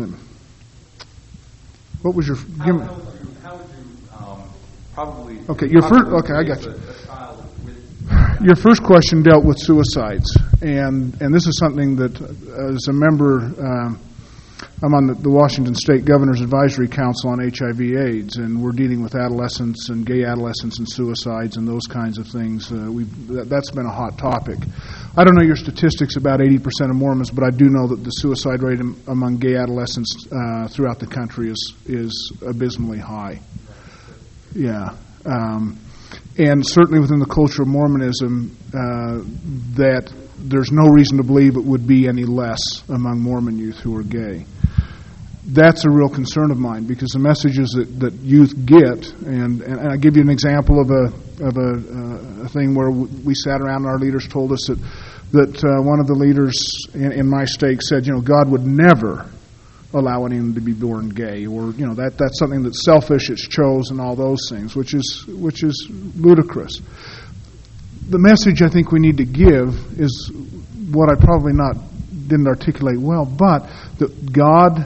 What was your... How would you probably... Okay, I got you. Your first question dealt with suicides, and this is something that, as a member, I'm on the Washington State Governor's Advisory Council on HIV/AIDS, and we're dealing with adolescents and gay adolescents and suicides and those kinds of things. That's been a hot topic. I don't know your statistics about 80% of Mormons, but I do know that the suicide rate among gay adolescents throughout the country is abysmally high. Yeah. And certainly within the culture of Mormonism, that there's no reason to believe it would be any less among Mormon youth who are gay. That's a real concern of mine, because the messages that youth get, and I give you an example of a thing where we sat around and our leaders told us that one of the leaders in my stake said, God would never allow anyone to be born gay, or that's something that's selfish, it's chose, and all those things, which is ludicrous. The message I think we need to give is what I probably didn't articulate well, but that God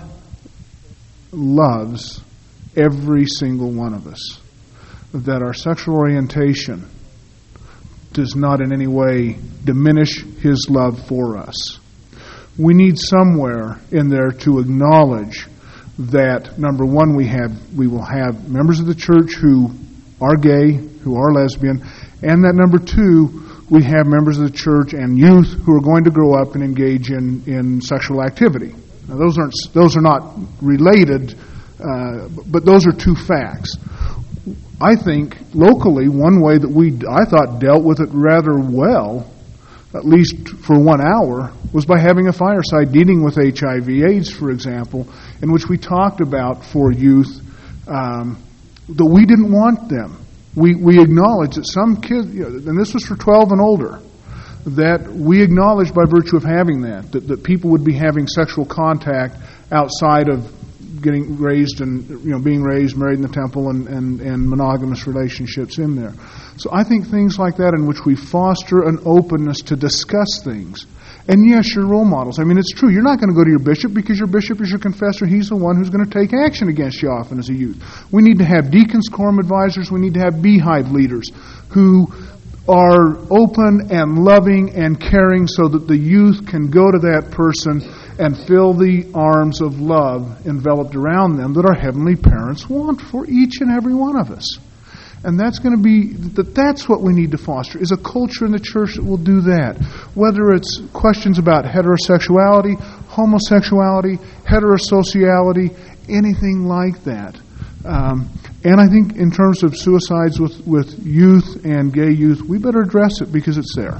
loves every single one of us, that our sexual orientation does not in any way diminish His love for us. We need somewhere in there to acknowledge that, number one, we will have members of the church who are gay, who are lesbian, and that, number two, we have members of the church and youth who are going to grow up and engage in sexual activity. Now, those are not related, but those are two facts. I think locally, one way that I thought dealt with it rather well, at least for 1 hour, was by having a fireside dealing with HIV/AIDS, for example, in which we talked about for youth that we didn't want them. We acknowledged that some kids, and this was for 12 and older, that we acknowledged by virtue of having that people would be having sexual contact outside of getting raised and being raised, married in the temple, and monogamous relationships in there. So I think things like that, in which we foster an openness to discuss things. And yes, your role models. I mean, it's true. You're not going to go to your bishop because your bishop is your confessor. He's the one who's going to take action against you often as a youth. We need to have deacons, quorum advisors. We need to have beehive leaders who are open and loving and caring, so that the youth can go to that person and feel the arms of love enveloped around them that our heavenly parents want for each and every one of us. And that's going to be, that's what we need to foster, is a culture in the church that will do that. Whether it's questions about heterosexuality, homosexuality, heterosociality, anything like that. And I think in terms of suicides with youth and gay youth, we better address it because it's there.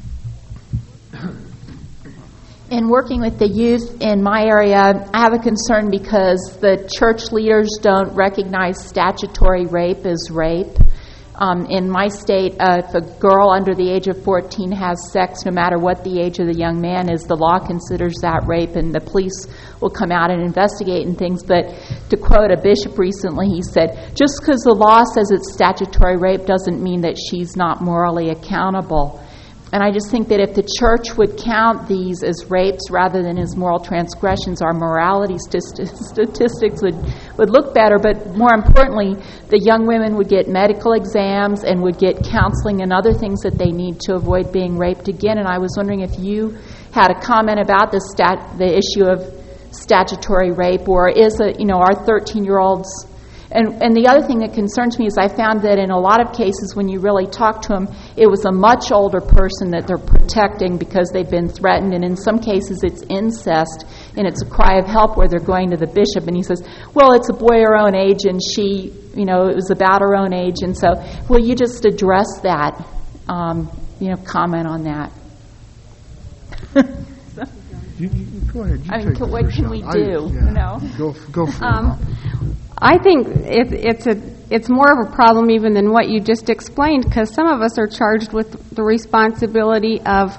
In working with the youth in my area, I have a concern because the church leaders don't recognize statutory rape as rape. In my state, if a girl under the age of 14 has sex, no matter what the age of the young man is, the law considers that rape, and the police will come out and investigate and things. But to quote a bishop recently, he said, just because the law says it's statutory rape doesn't mean that she's not morally accountable. And I just think that if the church would count these as rapes rather than as moral transgressions, our morality statistics would look better. But more importantly, the young women would get medical exams and would get counseling and other things that they need to avoid being raped again. And I was wondering if you had a comment about the issue of statutory rape, or is our 13-year-olds. And the other thing that concerns me is I found that in a lot of cases when you really talk to them, it was a much older person that they're protecting because they've been threatened. And in some cases it's incest, and it's a cry of help where they're going to the bishop. And he says, well, it's a boy her own age, and she, it was about her own age. And so, will you just address that, comment on that? Go ahead. What can we do? Go for it. I think it's more of a problem even than what you just explained, because some of us are charged with the responsibility of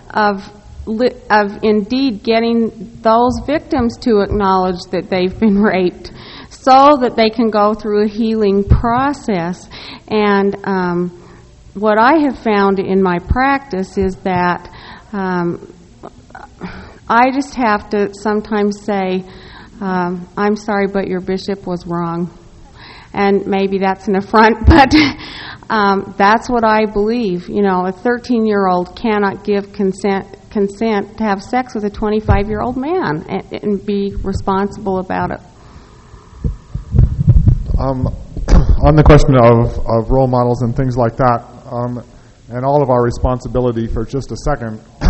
indeed getting those victims to acknowledge that they've been raped, so that they can go through a healing process. And what I have found in my practice is that I just have to sometimes say, I'm sorry, but your bishop was wrong. And maybe that's an affront, but that's what I believe. A 13-year-old cannot give consent to have sex with a 25-year-old man and be responsible about it. On the question of role models and things like that, and all of our responsibility for just a second,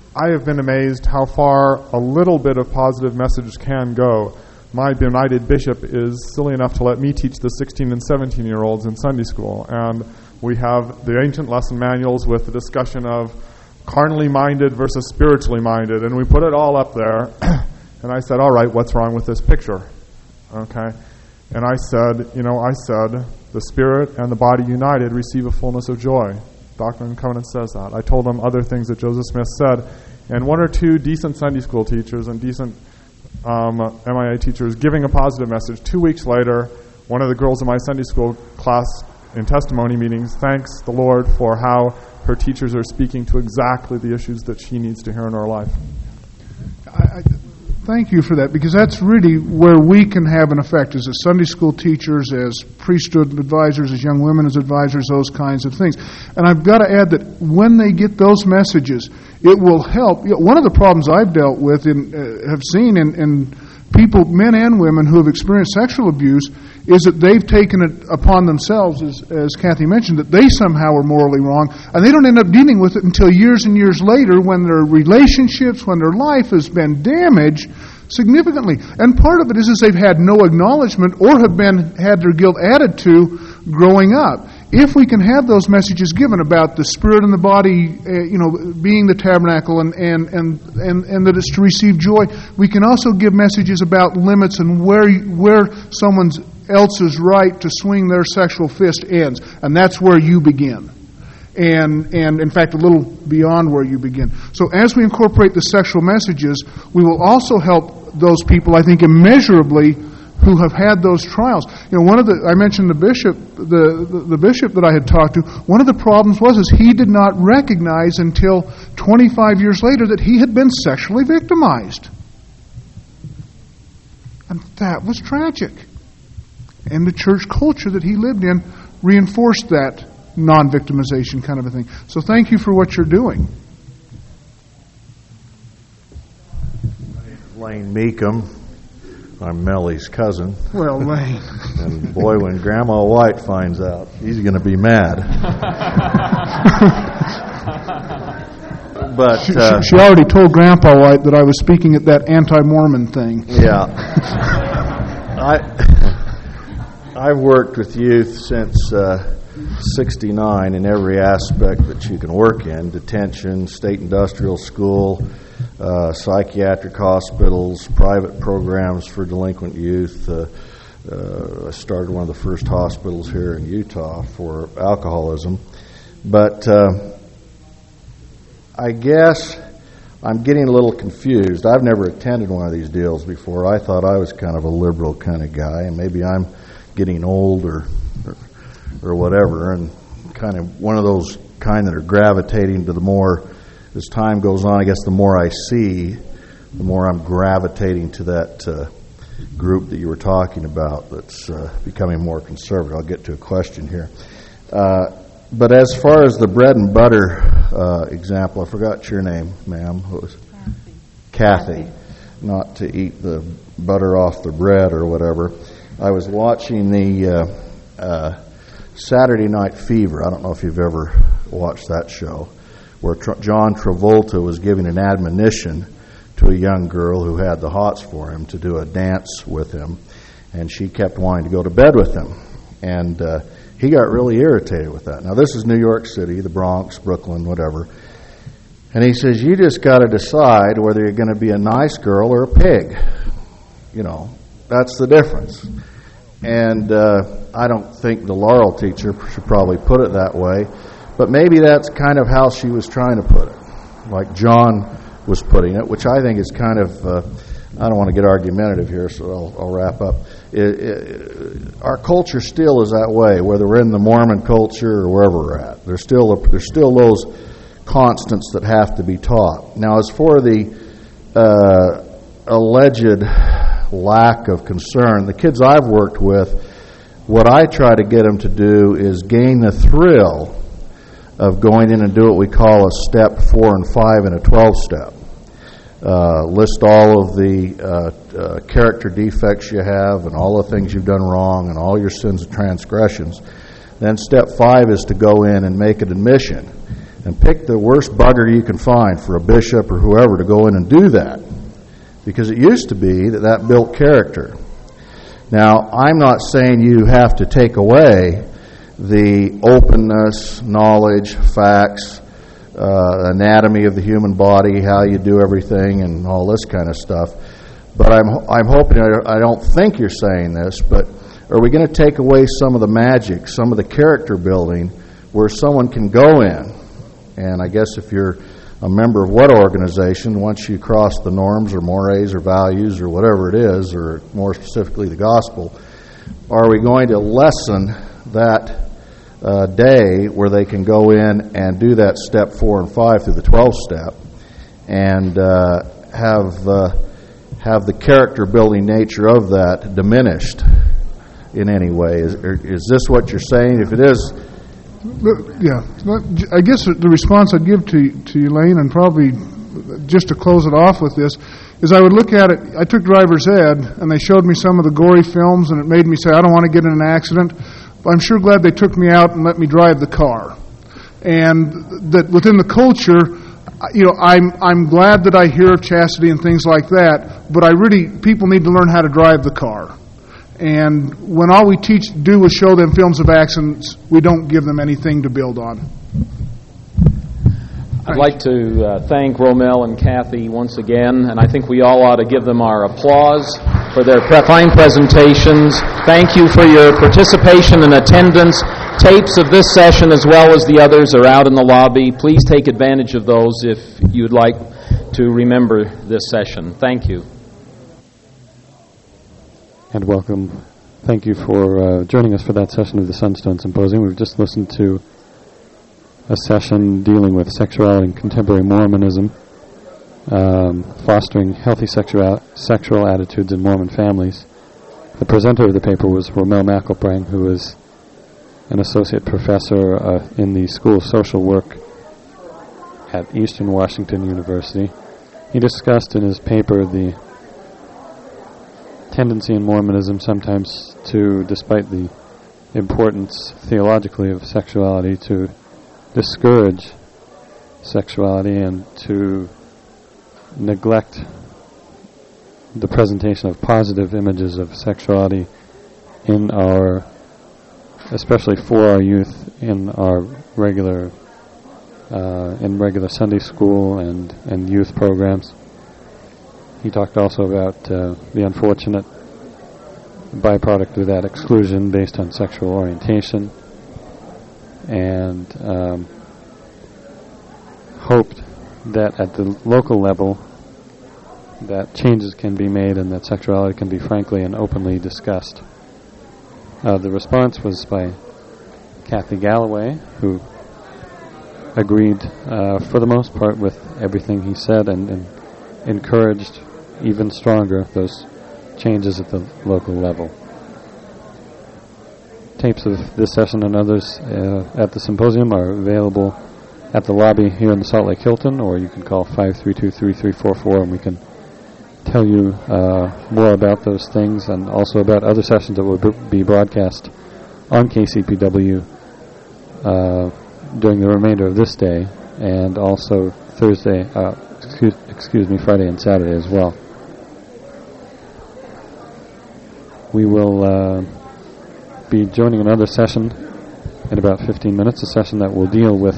I have been amazed how far a little bit of positive message can go. My benighted bishop is silly enough to let me teach the 16 and 17-year-olds in Sunday school, and we have the ancient lesson manuals with the discussion of carnally minded versus spiritually minded, and we put it all up there. And I said, all right, what's wrong with this picture? Okay. And I said, the spirit and the body united receive a fullness of joy. Doctrine and Covenants says that. I told them other things that Joseph Smith said, and one or two decent Sunday school teachers and decent MIA teachers giving a positive message. 2 weeks later, one of the girls in my Sunday school class in testimony meetings thanks the Lord for how her teachers are speaking to exactly the issues that she needs to hear in her life. Thank you for that, because that's really where we can have an effect as Sunday school teachers, as priesthood advisors, as young women as advisors, those kinds of things. And I've got to add that when they get those messages, it will help. One of the problems I've dealt with and have seen in people, men and women, who have experienced sexual abuse is that they've taken it upon themselves, as Kathy mentioned, that they somehow are morally wrong, and they don't end up dealing with it until years and years later when their relationships, when their life has been damaged significantly. And part of it is they've had no acknowledgement or have had their guilt added to growing up. If we can have those messages given about the spirit and the body, being the tabernacle and that it's to receive joy, we can also give messages about limits and where someone else's right to swing their sexual fist ends, and that's where you begin. And in fact, a little beyond where you begin. So as we incorporate the sexual messages, we will also help those people, I think, immeasurably who have had those trials. I mentioned the bishop, the bishop that I had talked to. One of the problems was he did not recognize until 25 years later that he had been sexually victimized, and that was tragic. And the church culture that he lived in reinforced that non-victimization kind of a thing. So thank you for what you're doing. My name is Lane Meekum. I'm Mellie's cousin. Well, Lane. And boy, when Grandma White finds out, he's going to be mad. But she already told Grandpa White that I was speaking at that anti-Mormon thing. Yeah. I've worked with youth since 69 in every aspect that you can work in: detention, state industrial school, psychiatric hospitals, private programs for delinquent youth. I started one of the first hospitals here in Utah for alcoholism. But I guess I'm getting a little confused. I've never attended one of these deals before. I thought I was kind of a liberal kind of guy, and maybe I'm getting old or whatever, and kind of one of those kind that are gravitating to the more, as time goes on, I guess the more I see, the more I'm gravitating to that group that you were talking about that's becoming more conservative. I'll get to a question here. But as far as the bread and butter example, I forgot your name, ma'am. What was Kathy. Not to eat the butter off the bread or whatever. I was watching the Saturday Night Fever. I don't know if you've ever watched that show, where John Travolta was giving an admonition to a young girl who had the hots for him to do a dance with him, and she kept wanting to go to bed with him. And he got really irritated with that. Now, this is New York City, the Bronx, Brooklyn, whatever. And he says, you just got to decide whether you're going to be a nice girl or a pig. That's the difference. And I don't think the Laurel teacher should probably put it that way, but maybe that's kind of how she was trying to put it, like John was putting it, which I think is kind of, I don't want to get argumentative here, so I'll wrap up. Our culture still is that way, whether we're in the Mormon culture or wherever we're at. There's still those constants that have to be taught. Now, as for the alleged lack of concern, the kids I've worked with, what I try to get them to do is gain the thrill of going in and do what we call a step 4 and 5 in a 12-step. List all of the character defects you have and all the things you've done wrong and all your sins and transgressions. Then step 5 is to go in and make an admission. and pick the worst bugger you can find for a bishop or whoever to go in and do that. Because it used to be that built character. Now, I'm not saying you have to take away the openness, knowledge, facts, anatomy of the human body, how you do everything, and all this kind of stuff. But I'm hoping, I don't think you're saying this, but are we going to take away some of the magic, some of the character building, where someone can go in? And I guess if you're a member of what organization, once you cross the norms or mores or values or whatever it is, or more specifically the gospel, are we going to lessen that day where they can go in and do that step 4 and 5 through the 12th step and have the character building nature of that diminished in any way? Is this what you're saying? If it is, yeah. I guess the response I'd give to Elaine, and probably just to close it off with this, is I would look at it. I took driver's ed, and they showed me some of the gory films, and it made me say, I don't want to get in an accident. But I'm sure glad they took me out and let me drive the car. And that within the culture, I'm glad that I hear of chastity and things like that, but people need to learn how to drive the car. And when all we do is show them films of accidents, we don't give them anything to build on. I'd like to thank Romel and Kathy once again, and I think we all ought to give them our applause for their fine presentations. Thank you for your participation and attendance. Tapes of this session as well as the others are out in the lobby. Please take advantage of those if you'd like to remember this session. Thank you. And welcome. Thank you for joining us for that session of the Sunstone Symposium. We've just listened to a session dealing with sexuality and contemporary Mormonism, fostering healthy sexual attitudes in Mormon families. The presenter of the paper was Romel McElprang, who is an associate professor in the School of Social Work at Eastern Washington University. He discussed in his paper the tendency in Mormonism sometimes to, despite the importance theologically of sexuality, to discourage sexuality and to neglect the presentation of positive images of sexuality in our, especially for our youth, in our regular Sunday school and youth programs. He talked also about the unfortunate byproduct of that exclusion based on sexual orientation, and hoped that at the local level that changes can be made and that sexuality can be frankly and openly discussed. The response was by Kathy Galloway, who agreed for the most part with everything he said and encouraged even stronger those changes at the local level. Tapes of this session and others at the symposium are available at the lobby here in the Salt Lake Hilton, or you can call 532-3344 and we can tell you more about those things and also about other sessions that will be broadcast on KCPW during the remainder of this day, and also Friday and Saturday as well. We will be joining another session in about 15 minutes, a session that will deal with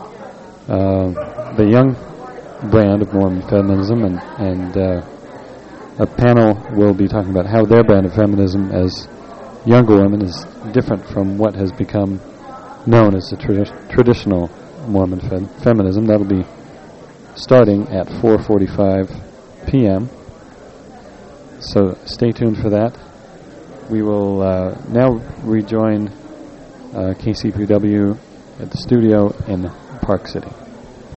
the young brand of Mormon feminism, and a panel will be talking about how their brand of feminism as younger women is different from what has become known as the traditional Mormon feminism. That'll be starting at 4:45 p.m. So stay tuned for that. We will now rejoin KCPW at the studio in Park City.